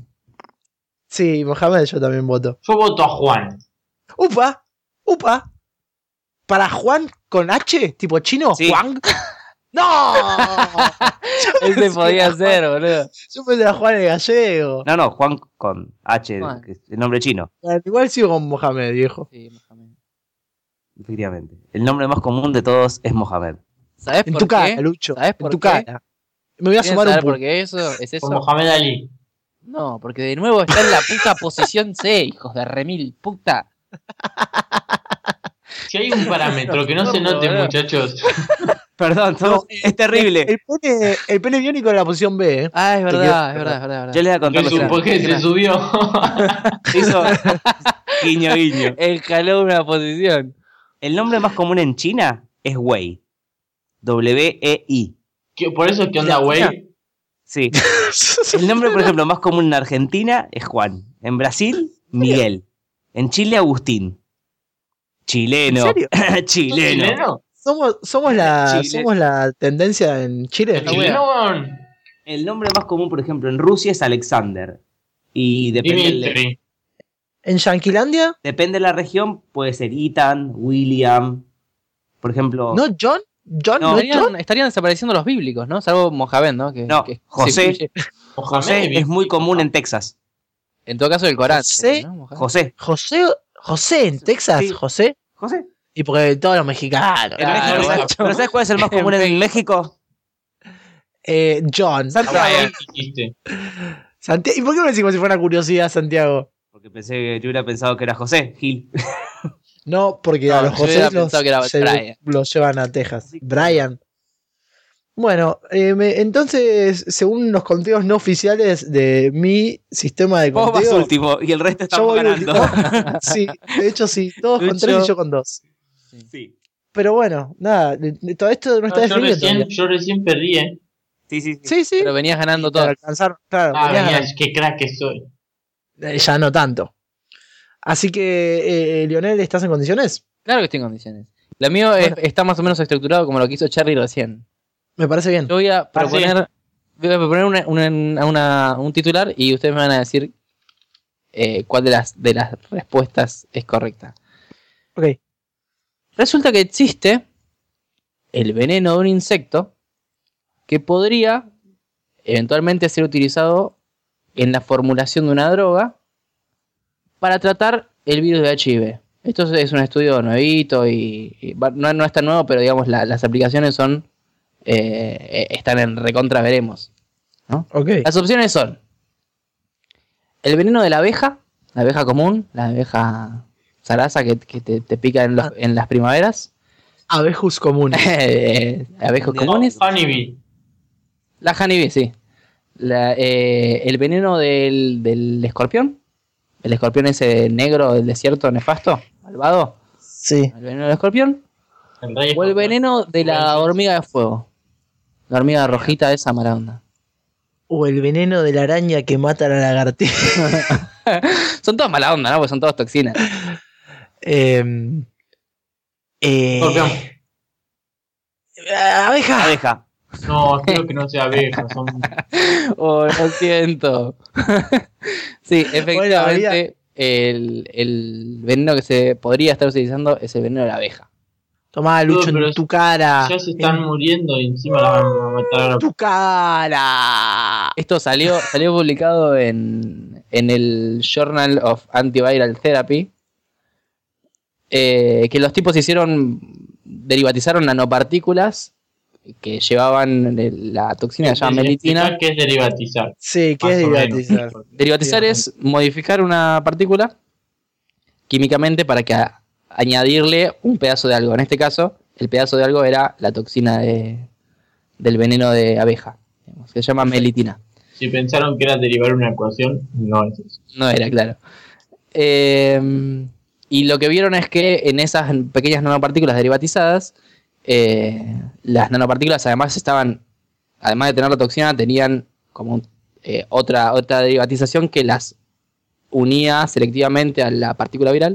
Sí, Mohamed yo también voto. Yo voto a Juan. Upa. Para Juan con H, tipo chino, Sí. Juan. ¡No! Ese podía ser, boludo. Yo pensé a Juan el Gallego. No, Juan con H, Juan. que es el nombre chino, Igual sigo con Mohamed, viejo. Sí, Mohamed. efectivamente. El nombre más común de todos es Mohamed. ¿Sabes En por tu qué? cara, Lucho. ¿Sabes En por tu qué? cara. Me voy a ¿Quieren sumar un saber por punto. qué eso? ¿Es Con eso? Mohamed Ali. No, porque de nuevo está en la puta posición C, hijos de remil puta. Si hay un parámetro que no se note, Boludo. muchachos. Perdón, No, es terrible. El pene biónico en la posición B, ¿eh? Ah, es quiero- verdad, es verdad, es verdad. Yo les voy a contar Porque, lo porque siguiente. se subió. Hizo guiño, guiño. Escaló una posición. El nombre más común en China es Wei. W-E-I. Por eso, ¿qué onda, güey? Sí. El nombre, por ejemplo, más común en Argentina es Juan. En Brasil, Miguel. En Chile, Agustín. Chileno. ¿En serio? Chileno. ¿Chileno? Somos la tendencia en Chile. ¿El chileno, weón? El nombre más común, por ejemplo, en Rusia es Alexander. Y Dimitri. En Yanquilandia, depende de la región, puede ser Ethan, William. Por ejemplo, ¿no John? ¿John? No. ¿No es John? Estarían desapareciendo los bíblicos, ¿no? Salvo Mohamed, ¿no? No, José. se incluye. José es muy común en Texas. En todo caso, el Corán. José. ¿no? Mohamed. José. José en Texas, Sí. José. José. Y porque todos los mexicanos. En México, Claro, ¿sabes? macho. ¿Pero sabes cuál es el más común en México? John. Santiago. Rafael, dijiste. ¿Y por qué me decís como si fuera una curiosidad, Santiago? Porque pensé que yo hubiera pensado que era José, Gil. No, porque No, a los yo José hubiera pensado que era Brian. los llevan a Texas. Brian. Bueno, entonces, según los conteos no oficiales de mi sistema de Vos vas conteo, último y el resto yo estamos voy ganando. último. Sí, de hecho sí, todos con Lucho. 3 y yo con 2. Sí. Pero bueno, nada, todo esto no está No, definido todavía. yo recién perdí, ¿eh? Sí. Sí, sí. Pero venías ganando Para todo. alcanzar, claro, Ah, venías venía, qué crack que soy. ya no tanto. Así que, Lionel, ¿estás en condiciones? Claro que estoy en condiciones. Lo mío Bueno. está más o menos estructurado como lo que hizo Charlie recién. Me parece bien. Yo voy a proponer un titular y ustedes me van a decir cuál de las respuestas es correcta. Ok. Resulta que existe el veneno de un insecto que podría eventualmente ser utilizado en la formulación de una droga para tratar el virus de HIV. Esto es un estudio nuevito y no es tan nuevo, pero digamos las aplicaciones son están en recontra veremos. Ok. Las opciones son el veneno de la abeja común, la abeja zaraza que te pica en las primaveras, Abejos comunes. abejos comunes, Honeybee. la honeybee, sí. El veneno del escorpión, el escorpión ese negro del desierto nefasto, malvado, Sí. el veneno del escorpión, El rey o el veneno de la hormiga de fuego, la hormiga rojita esa mala onda. O el veneno de la araña que mata a la lagartija. Son todas mala onda, ¿no? Porque son todas toxinas. Escorpión. Abeja. Abeja. No, espero que no sea abeja. Son... Oh, lo siento. Sí, efectivamente, el veneno que se podría estar utilizando es el veneno de la abeja. Tomá, Lucho, Pero en tu cara. Ya se están En muriendo y encima la van a matar a la... tu cara. Esto salió publicado en el Journal of Antiviral Therapy. Que los tipos derivatizaron nanopartículas que llevaban la toxina que se llama melitina. ¿Qué es derivatizar? Sí, ¿qué Más es o menos. derivatizar? Derivatizar es modificar una partícula químicamente para que añadirle un pedazo de algo. En este caso, el pedazo de algo era la toxina del veneno de abeja, digamos, que se llama melitina. Si pensaron que era derivar una ecuación, no es eso. No era, claro. Y lo que vieron es que en esas pequeñas nanopartículas derivatizadas, las nanopartículas además de tener la toxina, tenían como otra derivatización que las unía selectivamente a la partícula viral.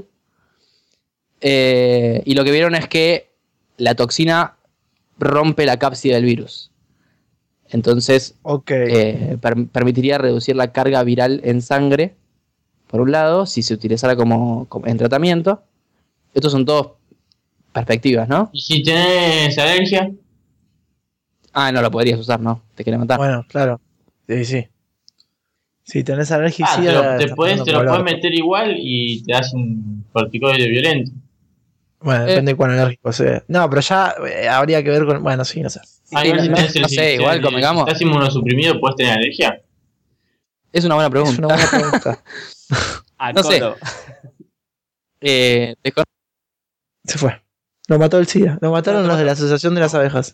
Y lo que vieron es que la toxina rompe la cápside del virus. Entonces, Ok. permitiría reducir la carga viral en sangre, por un lado, si se utilizara como en tratamiento. Estos son todos perspectivas, ¿no? ¿Y si tenés alergia? Ah, no lo podrías usar, ¿no? Te quiere matar. Bueno, claro. Sí, sí. Si tenés alergia y Ah, sida, te estás lo puedes pasando por el orto. meter igual y te das un corticoide violento. Bueno, depende de cuán alérgico sea. No, pero ya habría que ver con. Bueno, sí, no sé. Ah, Sí, igual si no tenés el sé, igual convengamos. si estás inmunosuprimido, ¿puedes tener alergia? Es una buena pregunta. Es una buena pregunta. No sé. Acoto. Descon- Se fue. Lo mató el SIDA. Lo mataron los de la Asociación de las Abejas.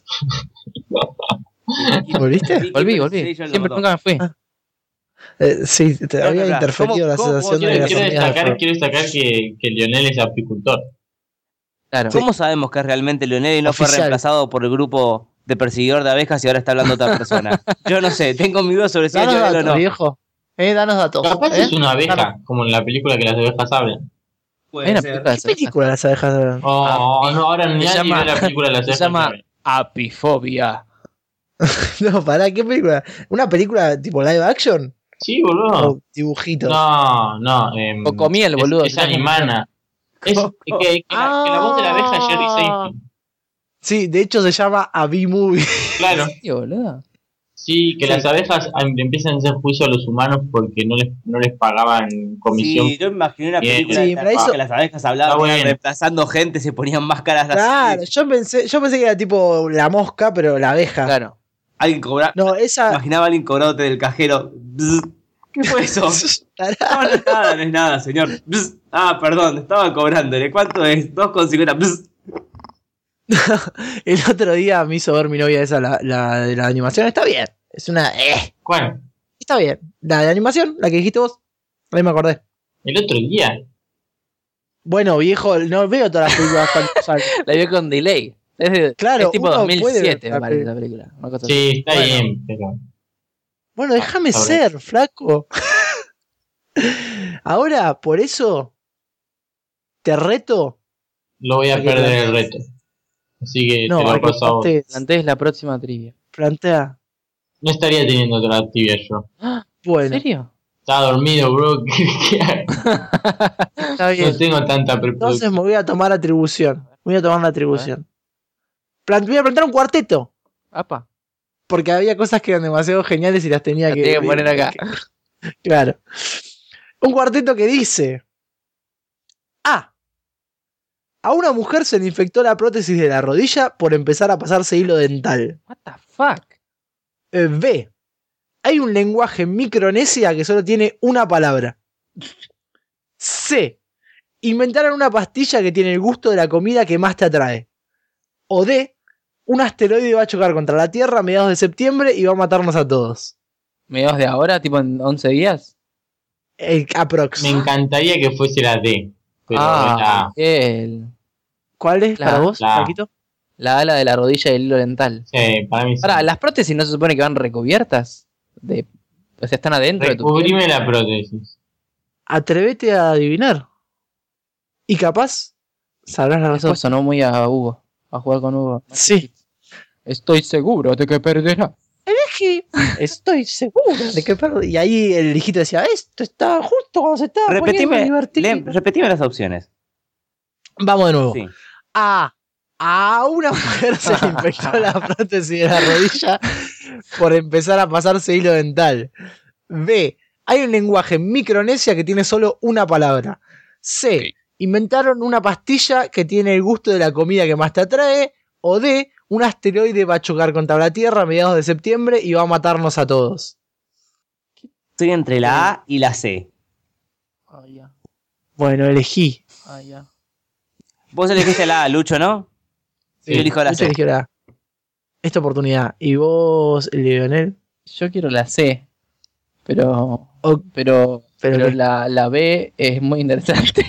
¿Volviste? Volví. Sí, yo lo Siempre mato. nunca me fui. Sí, te Espera, había espera. interferido la ¿Cómo Asociación de Quiero, las quiero Hormigas de Fuego. destacar que Lionel es apicultor. Claro. ¿Cómo sabemos que es realmente Leonel y no fue Oficial. reemplazado por el grupo de perseguidor de abejas y ahora está hablando otra persona? Yo no sé, tengo mi duda sobre si es Danos Leonel o datos, no. viejo. Danos datos. Capaz ¿eh? es una abeja, como en la película que las abejas hablan. Hay una película de ¿Qué película las abejas hablan? Oh, no, ahora ni Se nadie llama- ve la película de las Se abejas. llama hablan. Apifobia. No, pará, ¿qué película? ¿Una película tipo live action? Sí, boludo. ¿O dibujitos? No. O comiel, boludo. Es animana. Es que la voz de la abeja es Jerry Seinfeld. Sí, de hecho se llama A B-Movie. Claro. Sí, boludo. Sí, que Sí. las abejas empiezan a hacer juicio a los humanos porque no les pagaban comisión. Sí, yo me imaginé una Bien. película Sí, de pero eso- que las abejas hablaban, Está bueno. reemplazando gente, se ponían máscaras Claro, así. yo pensé que era tipo la mosca, pero la abeja. Claro. Alguien cobraba, No, esa. imaginaba a alguien cobrándote del cajero. Bzz. ¿Qué fue eso? No es nada, señor. Bzz. Ah, perdón, estaba cobrándole. ¿Cuánto es? 2,50. Bzz. El otro día me hizo ver mi novia esa, la de la animación. Está bien. Es una. ¿Cuál? Está bien. La de animación, la que dijiste vos. Ahí me acordé. El otro día. Bueno, viejo, no veo todas las películas cuando salen. La vio con delay. Claro, es tipo uno 2007, puede- me parece la película. Una cosa así. Sí, está Bueno. bien, pero. Bueno, déjame Está ser, flaco. Ahora, por eso, te reto. Lo voy a ¿A qué perder planteas? el reto. Así que No, te a lo que paso a vos. Plantees la próxima trivia. Plantea. No estaría teniendo otra actividad yo. ¿En Bueno, serio? Estaba dormido, bro. ¿Qué hago? está bien. No tengo tanta Entonces preproducción. me voy a tomar atribución. Voy a tomar la atribución. Voy a plantear un cuarteto. Apa. Porque había cosas que eran demasiado geniales y las tenía La que, tenía que poner acá. Claro. Un cuarteto que dice: A una mujer se le infectó la prótesis de la rodilla por empezar a pasarse hilo dental. What the fuck? B. Hay un lenguaje en Micronesia que solo tiene una palabra. C. Inventaron una pastilla que tiene el gusto de la comida que más te atrae. O D. Un asteroide va a chocar contra la Tierra a mediados de septiembre y va a matarnos a todos. ¿Mediados de ahora? ¿Tipo en 11 días? Aprox. Me encantaría que fuese la D. Pero ¿Cuál es La- para vos, la- Paquito? la ala de la rodilla y el hilo dental. sí, para mí sí. Ahora, ¿las prótesis no se supone que van recubiertas? O sea, están adentro de tu piel. Recubrime la prótesis. Atrévete a adivinar. Y capaz sabrás la razón. Después sonó muy a Hugo. A jugar con Hugo. Sí. Estoy seguro de que perderá. Estoy seguro de que perdí. Y ahí el hijito decía: esto está justo cuando se estaba poniendo Repetime, divertido. repetime las opciones. Vamos de nuevo. Sí. A una mujer se le infectó la prótesis de la rodilla por empezar a pasarse hilo dental. B. Hay un lenguaje en Micronesia que tiene solo una palabra. C. Ok. Inventaron una pastilla que tiene el gusto de la comida que más te atrae. O D. Un asteroide va a chocar contra la Tierra a mediados de septiembre y va a matarnos a todos. Estoy entre la A y la C. Ah, ya. Bueno, elegí. Ah, ya. Vos elegiste la A, Lucho, ¿no? Sí. Yo elijo la Lucho C. eligió la A. Esta oportunidad. ¿Y vos, Leonel? Yo quiero la C. Pero. O- Pero ¿qué? la B es muy interesante.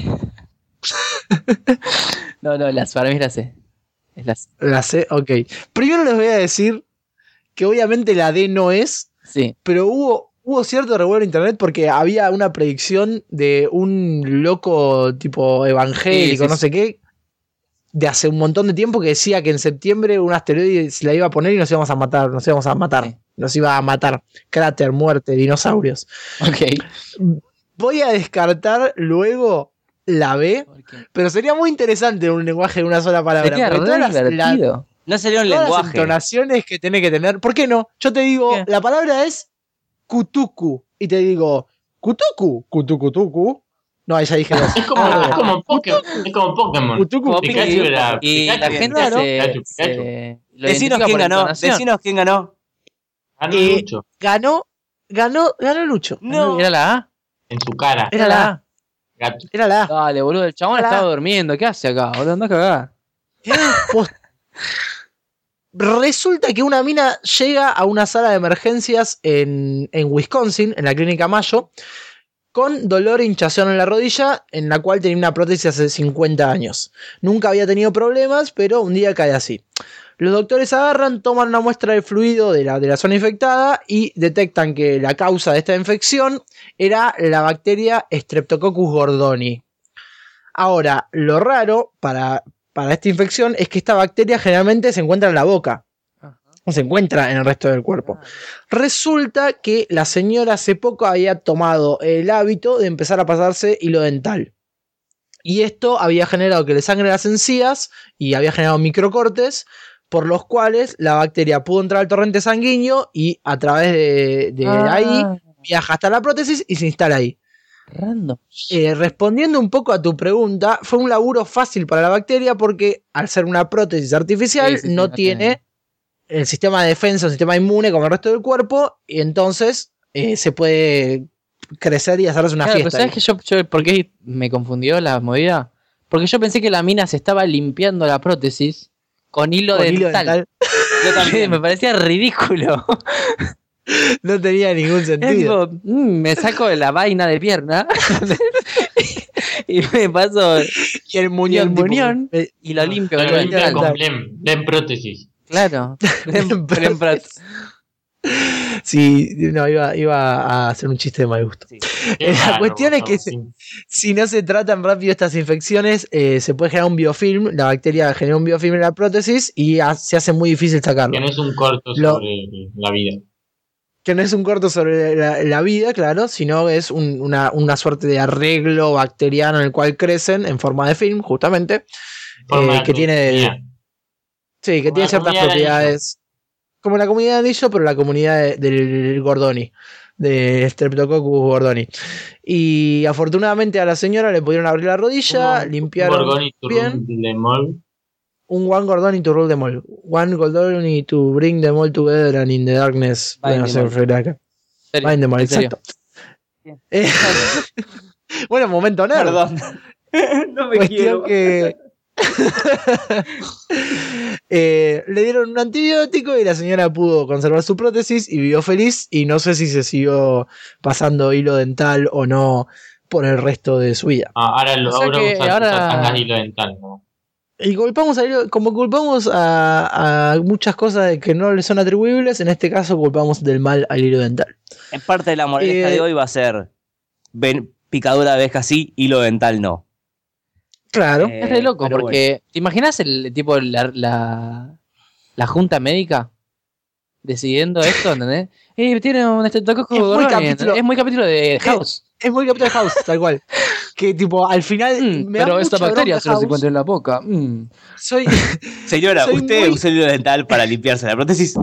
No, para mí es la C. Es la C. La C, ok. Primero les voy a decir que obviamente la D no es, Sí. pero hubo cierto revuelo en internet porque había una predicción de un loco tipo evangélico, Sí, no sé qué, de hace un montón de tiempo que decía que en septiembre un asteroide se la iba a poner y nos íbamos a matar, Sí. nos iba a matar. Cráter, muerte, dinosaurios. Ok. Voy a descartar luego la B, ¿Por qué? pero sería muy interesante un lenguaje de una sola palabra. Sería porque re todas divertido. No sería un Todas las lenguaje. entonaciones que tenés que tener. ¿Por qué no? Yo te digo, ¿Qué? la palabra es kutuku. Y te digo, kutuku, kutukutuku. No, ahí ya dije dos. Es como Pokémon. Es como Pokémon. Kutuku, Como Pikachu Pikachu. era Y la Pikachu. gente Claro. Pikachu. lo Decinos identifica quién por ganó. entonación. Decinos quién ganó. Ganó Eh, Lucho ganó Lucho. No. ¿Era la A? en su cara. Era la A. Gato. Era la A. Dale, boludo, el chabón Era la A. estaba durmiendo. ¿Qué hace acá? Boludo, anda a cagar. Resulta que una mina llega a una sala de emergencias en Wisconsin, en la clínica Mayo, con dolor e hinchazón en la rodilla, en la cual tenía una prótesis hace 50 años. Nunca había tenido problemas, pero un día cae así. Los doctores agarran, toman una muestra de fluido de la zona infectada y detectan que la causa de esta infección era la bacteria Streptococcus gordoni. Ahora, lo raro para esta infección es que esta bacteria generalmente se encuentra en la boca, no se encuentra en el resto del cuerpo. Resulta que la señora hace poco había tomado el hábito de empezar a pasarse hilo dental. Y esto había generado que le sangre las encías y había generado microcortes, por los cuales la bacteria pudo entrar al torrente sanguíneo y a través de ahí viaja hasta la prótesis y se instala ahí. Random. Respondiendo un poco a tu pregunta, fue un laburo fácil para la bacteria porque al ser una prótesis artificial Sí, no tiene el sistema de defensa, el sistema inmune como el resto del cuerpo, y entonces se puede crecer y hacerse una Claro, pero fiesta. ¿sabes que yo por qué me confundió la movida? Porque yo pensé que la mina se estaba limpiando la prótesis con hilo Con dental. hilo dental. Yo también. Me parecía ridículo. No tenía ningún Es sentido. tipo, me saco de la vaina de pierna y me paso Y el muñón, el tipo, muñón. y lo limpio con Lo hilo limpia dental. con Blem prótesis. Claro. Sí, no, iba a hacer un chiste de mal gusto. Sí. La cuestión es que si no se tratan rápido estas infecciones, se puede generar un biofilm, la bacteria genera un biofilm en la prótesis y se hace muy difícil sacarlo. Que no es un corto sobre la vida. Que no es un corto sobre la vida, claro, sino es una suerte de arreglo bacteriano en el cual crecen en forma de film, justamente, que tiene... Sí, que tiene ciertas propiedades. Como la comunidad de anillo, pero la comunidad del Gordoni. De Streptococcus gordoni. Y afortunadamente a la señora le pudieron abrir la rodilla, limpiaron bien. Un one Gordoni to rule them all. One Gordoni to bring them all together and in the darkness. Bueno, se refiere acá. Bind them all, exacto. Bueno, momento nerd. Perdón. No me Cuestión quiero. que le dieron un antibiótico y la señora pudo conservar su prótesis y vivió feliz, y no sé si se siguió pasando hilo dental o no por el resto de su vida. Ahora lo O sea que usa hilo dental, ¿no? Y culpamos como culpamos a muchas cosas de que no le son atribuibles, en este caso culpamos del mal al hilo dental. En parte de la moraleja de hoy va a ser picadura de abeja sí, hilo dental no. Claro. Es re loco, pero porque ¿te imaginas el tipo la junta médica decidiendo esto, ¿entendés? Tiene un Streptococcus gordoni, es muy capítulo de House. Es muy capítulo de House, tal cual. Que tipo, al final. me da Pero esta mucha bacteria bronca, solo se House. encuentra en la boca. Soy. Señora, Soy ¿usted muy- usó el hilo dental para limpiarse la prótesis?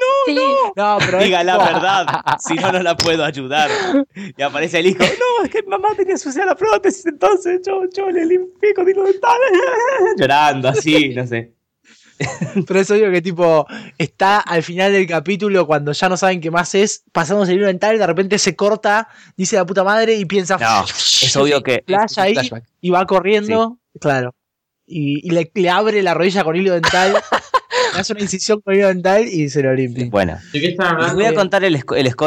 No, pero. Diga la tipo, verdad, si no, no la puedo ayudar. Y aparece el hijo. No, es que mi mamá tenía sucia la prótesis, entonces yo le limpié con hilo dental. Llorando así, no sé. Pero eso digo que tipo. Está al final del capítulo, cuando ya no saben qué más es. Pasamos el hilo dental, de repente se corta, dice la puta madre y piensa. No, es obvio que. Flash ahí Flashback. y va corriendo. Claro. Y le abre la rodilla con hilo dental. Le hace una incisión con hilo dental y se lo limpia. Bueno, ¿De qué están les hablando? voy a contar el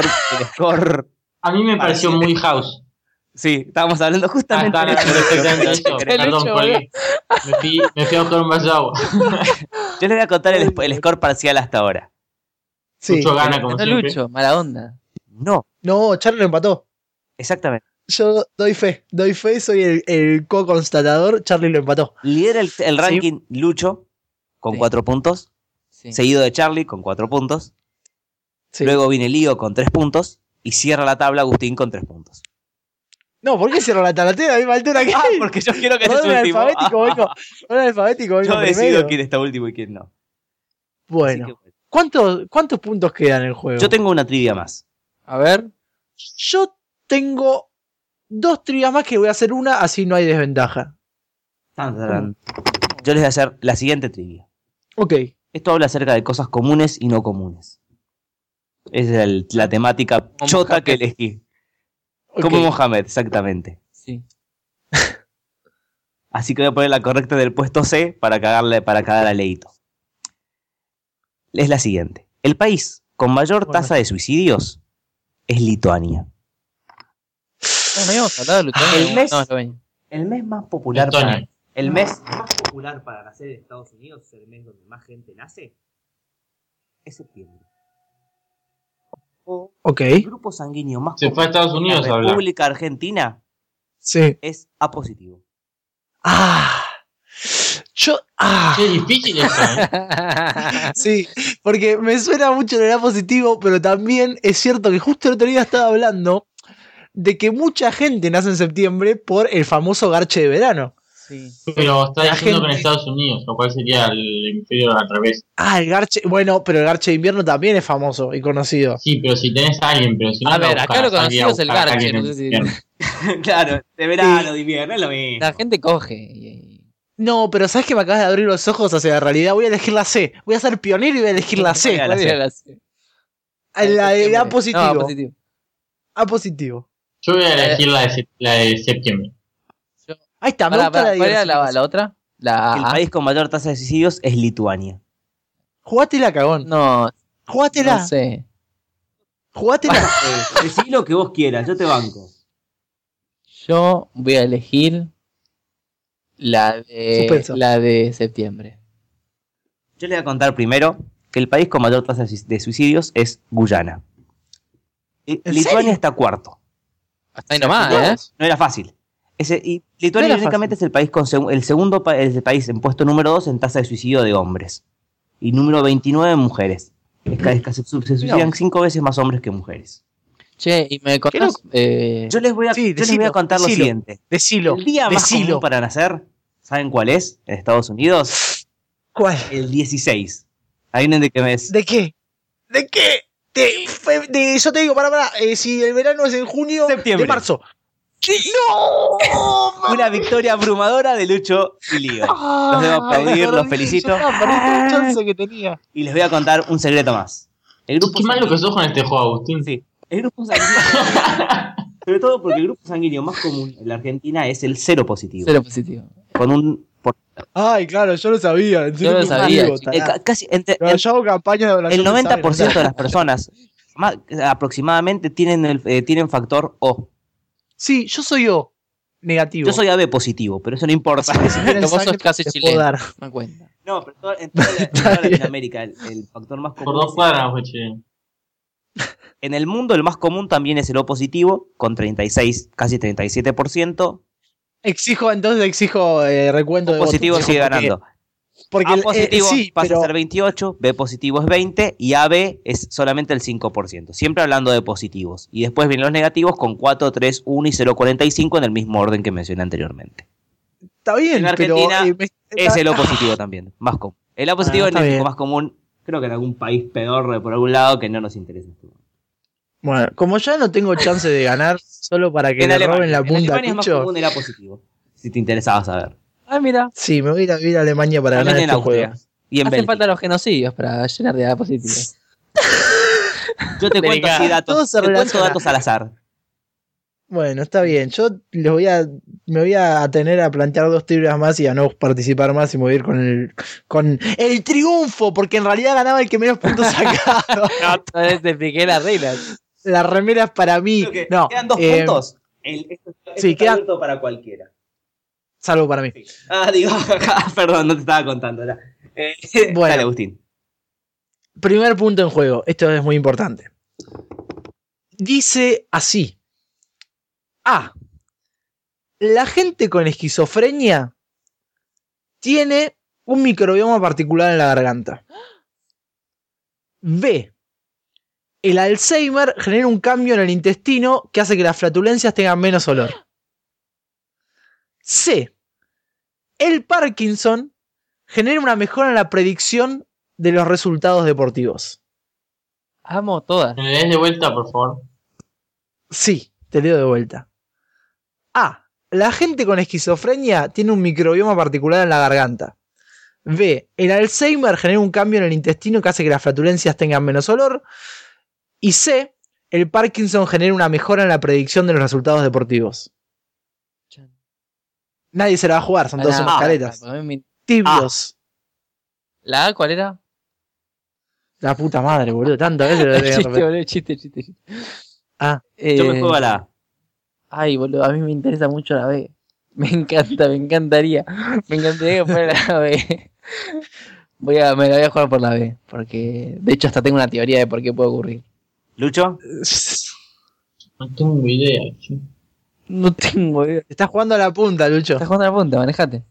score. A mí me pareció muy House. Sí, estábamos hablando justamente Está de hablando exactamente de eso. eso. Perdón, colgué. Me fui a buscar un vaso de agua. Yo les voy a contar el score parcial hasta ahora. Sí. Mucho gana, como No, siempre. Lucho, mala onda. No, No, Charlie lo empató. exactamente. Yo doy fe, soy el co-constatador, Charlie lo empató. Lidera el ranking Lucho con Sí. 4 puntos, Sí. seguido de Charlie con 4 puntos. Sí. Luego viene Lío con 3 puntos y cierra la tabla Agustín con 3 puntos. No, ¿por qué cierro la tabla? Tiene la misma altura que él. Porque yo quiero que Orden estés último. alfabético, vengo Yo decido primero. quién está último y quién no. Bueno. Así que, ¿Cuántos puntos quedan en el juego? yo tengo una trivia más. A ver. Yo tengo 2 trivias más que voy a hacer una, así no hay desventaja. Tan, tan. Yo les voy a hacer la siguiente trivia. Ok. Esto habla acerca de cosas comunes y no comunes. Esa es la temática Como chota Mohamed. que elegí. Ok. Como Mohamed, exactamente. Sí. Así que voy a poner la correcta del puesto C para cagar a Leito. Es la siguiente. El país con mayor Bueno. tasa de suicidios es Lituania. No habíamos hablado de Lituania. El mes- No, Eslovenia. El mes más popular Estonia. el mes más popular para nacer en Estados Unidos, el mes donde más gente nace, es septiembre. O Ok. el grupo sanguíneo más Se fue a Estados en Unidos a la hablar. República Argentina Sí. es A positivo. Ah. Yo. Ah. Qué difícil eso, ¿eh? Sí, porque me suena mucho lo de positivo, pero también es cierto que justo el otro día estaba hablando de que mucha gente nace en septiembre por el famoso garche de verano. Sí. Pero está La diciendo que en gente- Estados Unidos, lo cual sería el hemisferio al revés. Ah, el garche. Bueno, pero el garche de invierno también es famoso y conocido. Sí, pero si tenés a alguien, pero si no A anda ver, buscar acá lo a salir a conocido es el buscar a garche, alguien no en sé si- invierno. Claro, de verano, de invierno, es lo mismo. La gente coge. No, pero ¿sabes que me acabas de abrir los ojos hacia la realidad? Voy a elegir la C. Voy a ser pionero y voy a elegir la C. Voy a la C. La de A No, positivo. positivo. A positivo. Yo voy a elegir la de septiembre. Ahí está, me Pará, gusta pará, la ¿cuál era diversificación. la otra? La El A. país con mayor tasa de suicidios es Lituania. Jugátela, cagón. No, Jugátela. no sé. Jugátela. Decí lo que vos quieras, yo te banco. Yo voy a elegir Suspenso. la de septiembre. Yo le voy a contar primero que el país con mayor tasa de suicidios es Guyana. ¿En Lituania serio? está cuarto. Hasta ahí nomás, ¿eh? No era fácil. Y Lituania No era únicamente es el país con el segundo es el país en puesto número 2 en tasa de suicidio de hombres. Y número 29 en mujeres. Se suicidan 5 veces más hombres que mujeres. Che, y me contás. Yo les voy a, Sí, yo les voy decilo, a contar lo decilo. siguiente. Decilo. El día más Decilo. común para nacer, ¿saben cuál es? En Estados Unidos, ¿Cuál? el 16. Adivinen de qué mes. ¿De qué? ¿De qué? Yo te digo, pará. Si el verano es en junio, Septiembre. de marzo. ¿Qué? ¡No! Una victoria abrumadora de Lucho y Lío. Los debo aplaudir, los felicito. Yo estaba perdiendo el chance que tenía. Y les voy a contar un secreto más. El grupo Qué malo que sos con este juego, Agustín. Sí, el grupo sanguíneo. Sobre todo porque el grupo sanguíneo más común en la Argentina es el cero positivo. Cero positivo. Con un. Ay, claro, yo lo sabía. En serio, Yo lo qué sabía, amigo, chico. tarado. Casi No, yo hago campaña de donación el de sangre, 90% de las personas aproximadamente tienen factor O. Sí, yo soy O. Negativo. Yo soy AB positivo, pero eso no importa. Si quieres Vos sos sangre, casi te puedo chileno. dar. Me cuenta. No, pero en toda Latinoamérica el factor más Por común. 2 cuadras, coche. En el mundo el más común también es el O positivo, con 36, casi 37%. Exijo recuento de O positivo votos. sigue Porque- ganando. Porque A el- positivo sí, pasa pero a ser 28, B positivo es 20 y AB es solamente el 5%. Siempre hablando de positivos. Y después vienen los negativos con 4, 3, 1 y 0,45 en el mismo orden que mencioné anteriormente. está bien, en pero Argentina Es el O positivo también, más común. El A positivo es está el bien. más común, creo que en algún país pedorro por algún lado que no nos interesa. Bueno, como ya no tengo chance de ganar, solo para que En le Alemania, roben la en punta a Alemania es más Cucho. común el A positivo, si te interesaba saber. Ah, mira. Sí, me voy a ir a Alemania para ganar También en este Austria juego. y en Hacen Bélgica. falta los genocidios para llenar de A positivos. Yo te cuento así Todo datos, se te cuento relaciona. datos al azar. Bueno, está bien. Yo me voy a atener a plantear 2 trivias más y a no participar más y me voy a ir con el triunfo, porque en realidad ganaba el que menos puntos sacaba. Entonces te expliqué las reglas. La remera es para mí. Creo que No, quedan 2 puntos. Esto sí, está queda- abierto para cualquiera. salvo para mí. Digo, perdón, no te estaba contando. Bueno. Dale, Agustín. Primer punto en juego. Esto es muy importante. Dice así. A. La gente con esquizofrenia tiene un microbioma particular en la garganta. B. El Alzheimer genera un cambio en el intestino que hace que las flatulencias tengan menos olor. C. El Parkinson genera una mejora en la predicción de los resultados deportivos. Amo todas. ¿Me le des de vuelta, por favor? Sí, te leo de vuelta. A. La gente con esquizofrenia tiene un microbioma particular en la garganta. B. El Alzheimer genera un cambio en el intestino que hace que las flatulencias tengan menos olor. Y C. El Parkinson genera una mejora en la predicción de los resultados deportivos. Nadie se la va a jugar, son todas unas caretas. Tibios. ¿La A cuál era? La puta madre, boludo. Tantas veces lo tengo que Chiste, repetir. boludo, chiste. Ah, Yo me juego a la A. Ay, boludo, a mí me interesa mucho la B. Me encantaría. Me encantaría que fuera la B. Me la voy a jugar por la B. Porque, de hecho, hasta tengo una teoría de por qué puede ocurrir. ¿Lucho? No tengo idea. Che. No tengo idea. estás jugando a la punta, Lucho. Estás jugando a la punta, manejate.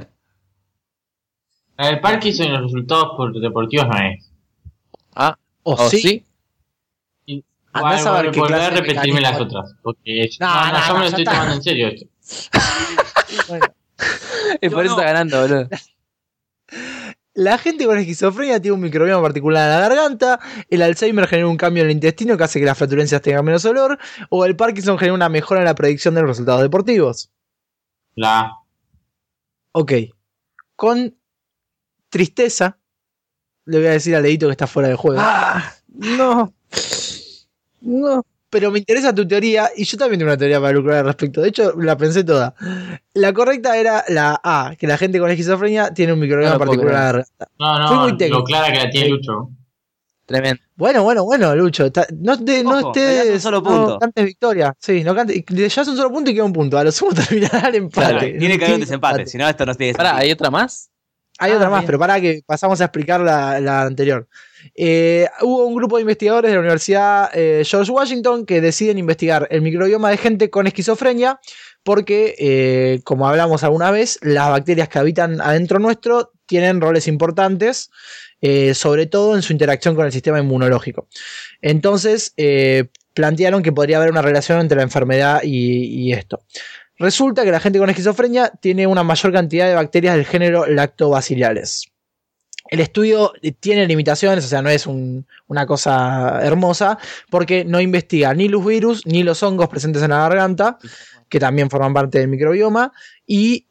El Parkinson y los resultados deportivos no es. Ah, ¿O sí? sí? Y, Andás a ver qué volver a clase de repetirme las mecanismo. otras. Porque No, yo me lo ya estoy está. tomando en serio esto. Bueno. Es por eso está ganando, boludo. La gente con esquizofrenia tiene un microbioma particular en la garganta. El Alzheimer genera un cambio en el intestino que hace que las flatulencias tengan menos olor. O el Parkinson genera una mejora en la predicción de los resultados deportivos. La A. Ok. Con tristeza, le voy a decir a Leito que está fuera del juego. No. Pero me interesa tu teoría y yo también tengo una teoría para lucrar al respecto. De hecho, la pensé toda. La correcta era la A, que la gente con esquizofrenia tiene un microbioma No lo puedo particular en la garganta. Fui No, muy técnico. lo clara que la tiene Lucho. Tremendo. Bueno, Lucho. No Ojo, me das estés. un solo No punto. cantes victoria. Sí, no cantes. Le llevas un solo punto y queda un punto. A lo sumo terminará el empate. Claro, tiene que haber un desempate, si no esto no tiene Pará, sentido. ¿hay otra más? Hay otra más, bien. pero para que pasamos a explicar la anterior. Hubo un grupo de investigadores de la Universidad George Washington que deciden investigar el microbioma de gente con esquizofrenia porque, como hablamos alguna vez, las bacterias que habitan adentro nuestro tienen roles importantes, sobre todo en su interacción con el sistema inmunológico. Entonces, plantearon que podría haber una relación entre la enfermedad y esto. Resulta que la gente con esquizofrenia tiene una mayor cantidad de bacterias del género Lactobacillales. El estudio tiene limitaciones, o sea, no es una cosa hermosa, porque no investiga ni los virus ni los hongos presentes en la garganta, que también forman parte del microbioma, y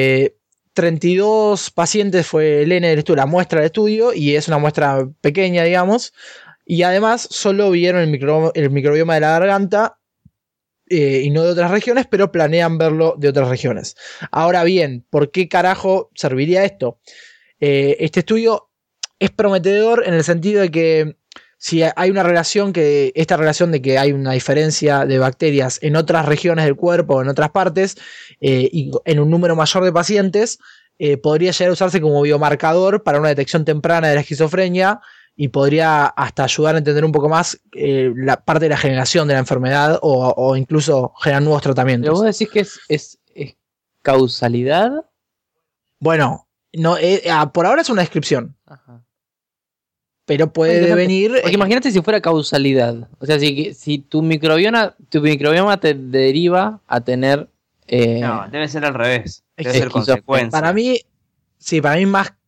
32 pacientes fue el N del estudio, la muestra del estudio, y es una muestra pequeña, digamos, y además solo vieron el microbioma de la garganta, y no de otras regiones, pero planean verlo de otras regiones. Ahora bien, ¿por qué carajo serviría esto? Este estudio es prometedor en el sentido de que si hay una relación, esta relación de que hay una diferencia de bacterias en otras regiones del cuerpo, en otras partes, y en un número mayor de pacientes, podría llegar a usarse como biomarcador para una detección temprana de la esquizofrenia y podría hasta ayudar a entender un poco más la parte de la generación de la enfermedad o incluso generar nuevos tratamientos. Pero vos decís que es causalidad. Bueno, no, por ahora es una descripción, Ajá. pero puede Interesante. devenir. Porque imagínate si fuera causalidad. O sea, si tu microbioma te deriva a tener. No, debe ser al revés. Debe ser esquizofrenia. consecuencia. Para mí, sí, para mí más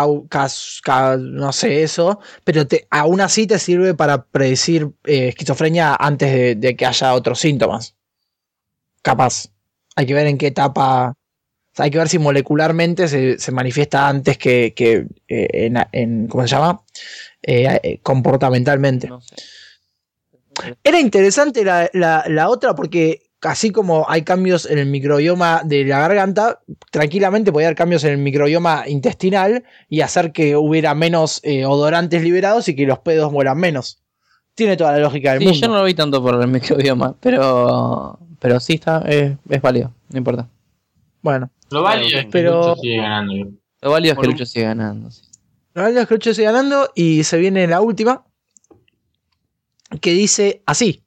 no sé eso, pero aún así te sirve para predecir esquizofrenia antes de que haya otros síntomas. Capaz. Hay que ver en qué etapa. O sea, hay que ver si molecularmente se manifiesta antes que en ¿cómo se llama? Comportamentalmente. No sé. Era interesante la otra porque así como hay cambios en el microbioma de la garganta, tranquilamente podía haber cambios en el microbioma intestinal y hacer que hubiera menos odorantes liberados y que los pedos mueran menos. Tiene toda la lógica del Sí, mundo. yo no lo vi tanto por el microbioma, pero sí está, es válido, no importa. Bueno, Lo válido es que Pero- Lucho sigue ganando. Lo válido es que Por un- Lucho sigue ganando. Sí. la verdad es que Lucho sigue ganando y se viene la última que dice así.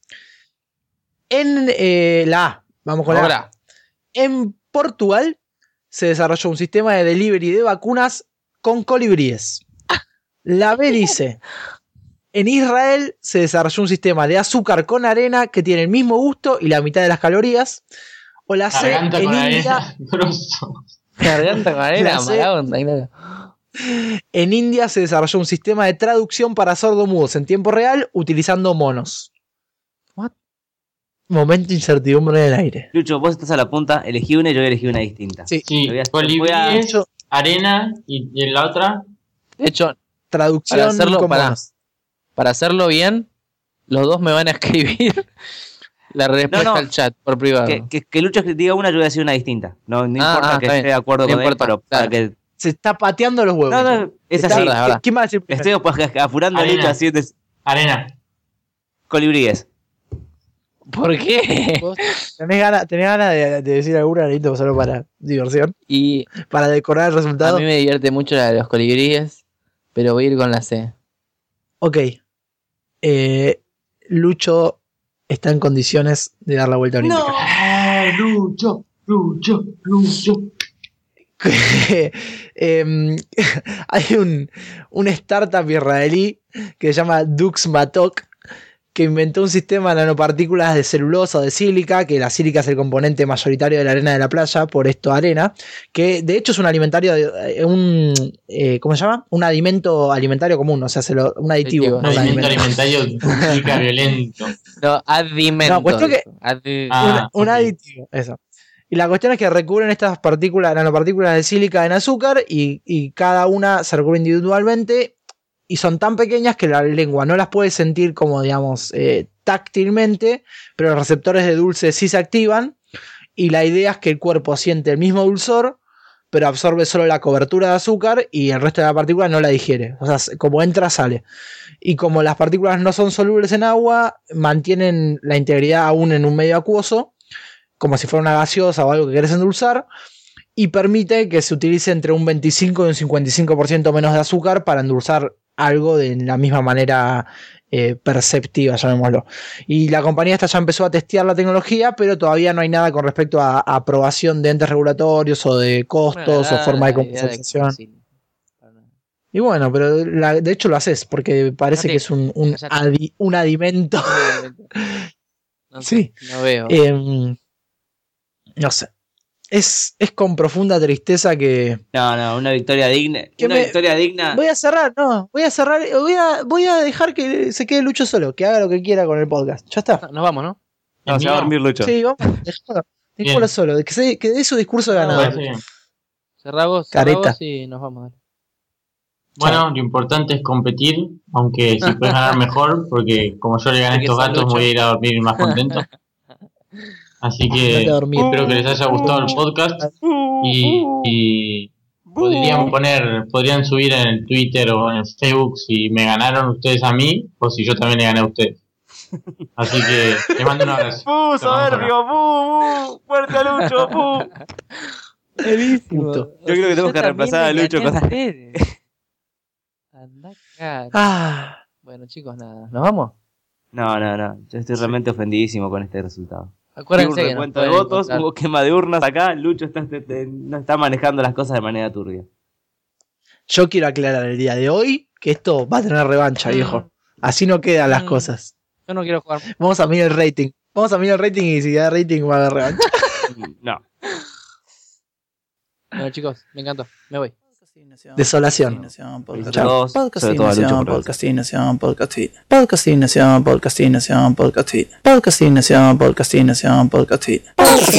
En la A, vamos con la A. Ahora, En Portugal se desarrolló un sistema de delivery de vacunas con colibríes. La B dice: en Israel se desarrolló un sistema de azúcar con arena que tiene el mismo gusto y la mitad de las calorías. O la C, Garganta en con India. arena, grosso. garganta con arena, La sé. mala onda, claro. En India se desarrolló un sistema de traducción para sordomudos en tiempo real utilizando monos. What? Momento de incertidumbre en el aire. Lucho, vos estás a la punta, elegí una y yo voy a elegir una distinta. Sí. Sí, Voy a- colibríes, arena y en la otra. De hecho, Traducción para hacerlo, con para, monos. para hacerlo bien, los dos me van a escribir la respuesta No. al chat por privado. Que Lucho diga una, yo voy a decir una distinta. No importa que está esté bien. de acuerdo No con él, importa, pero claro. para que... Se está pateando los huevos. No, es Está- así. verdad. ¿Quién va a decir primero? Estoy pues, apurando a Arena. Lucho así de Arena. colibríes. ¿Por qué? ¿Vos ¿Tenés ganas de decir alguna, Anito, solo para diversión? Y Para decorar el a resultado. mí me divierte mucho la de los colibríes, pero voy a ir con la C. Ok. Lucho está en condiciones de dar la vuelta olímpica. Lucho. Hay un startup israelí que se llama Dux Matok, que inventó un sistema de nanopartículas de celulosa o de sílica, que la sílica es el componente mayoritario de la arena de la playa, por esto arena, que de hecho es un alimentario, ¿cómo se llama? Un adimento alimentario común, o sea, un aditivo. Aditivo. no un Movimiento alimento. alimentario chica violento. No, adimento. No, cuestión que- Un Ok. aditivo, eso. Y la cuestión es que recubren estas nanopartículas de sílica en azúcar y cada una se recubre individualmente y son tan pequeñas que la lengua no las puede sentir como, digamos, táctilmente, pero los receptores de dulce sí se activan y la idea es que el cuerpo siente el mismo dulzor, pero absorbe solo la cobertura de azúcar y el resto de la partícula no la digiere. O sea, como entra, sale. Y como las partículas no son solubles en agua, mantienen la integridad aún en un medio acuoso, como si fuera una gaseosa o algo que querés endulzar, y permite que se utilice entre un 25 y un 55% menos de azúcar para endulzar algo de la misma manera perceptiva, llamémoslo. Y la compañía esta ya empezó a testear la tecnología, pero todavía no hay nada con respecto a aprobación de entes regulatorios o de costos o forma de comercialización. Y bueno, pero de hecho lo haces porque parece Mati, que es un adimento. No sé, Sí. no veo. No sé. Es con profunda tristeza que. No, una victoria digna. Que Una me- victoria digna. Voy a cerrar, voy a dejar que se quede Lucho solo, que haga lo que quiera con el podcast. Ya está. Nos vamos, ¿no? No, se va a dormir Lucho. Sí, vamos, dejémoslo solo, que dé su discurso de Me ganador. parece bien. Cerramos Careta. y nos vamos. Dale. Bueno, lo importante es competir, aunque si puedes ganar mejor, porque como yo le gané a Porque estos son gatos, Lucho. voy a ir a dormir más contento. Así que Andate a dormir. espero que les haya gustado el podcast y podrían subir en el Twitter o en el Facebook si me ganaron ustedes a mí o si yo también le gané a ustedes. Así que te mando un abrazo. ¡Fuerte a Lucho! Punto. Yo creo que tenemos que reemplazar a Lucho con... Andá acá. Ah, Bueno, chicos, nada. ¿Nos vamos? No. Yo estoy realmente ofendidísimo con este resultado. Acuérdense Hubo que un nos recuento de pueden votos, encontrar- hubo quema de urnas acá. Lucho no está manejando las cosas de manera turbia. yo quiero aclarar el día de hoy que esto va a tener revancha, viejo. Así no quedan las cosas. Yo no quiero jugar. Vamos a mirar el rating. Y si da rating va a haber revancha. No. Bueno, chicos, me encantó. Me voy. Desolación. Chao. Sobre todo a Lucho, por eso. Podcastinación, podcastinación, podcastinación, podcastinación, podcastinación, podcastinación.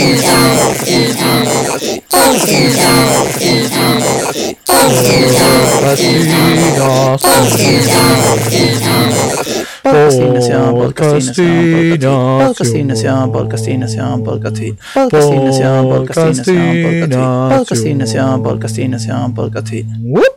Podcastinación, podcastinación, podcastinación, podcastinación, podcastinación, podcastinación, podcastinación, podcastinación, podcastinación.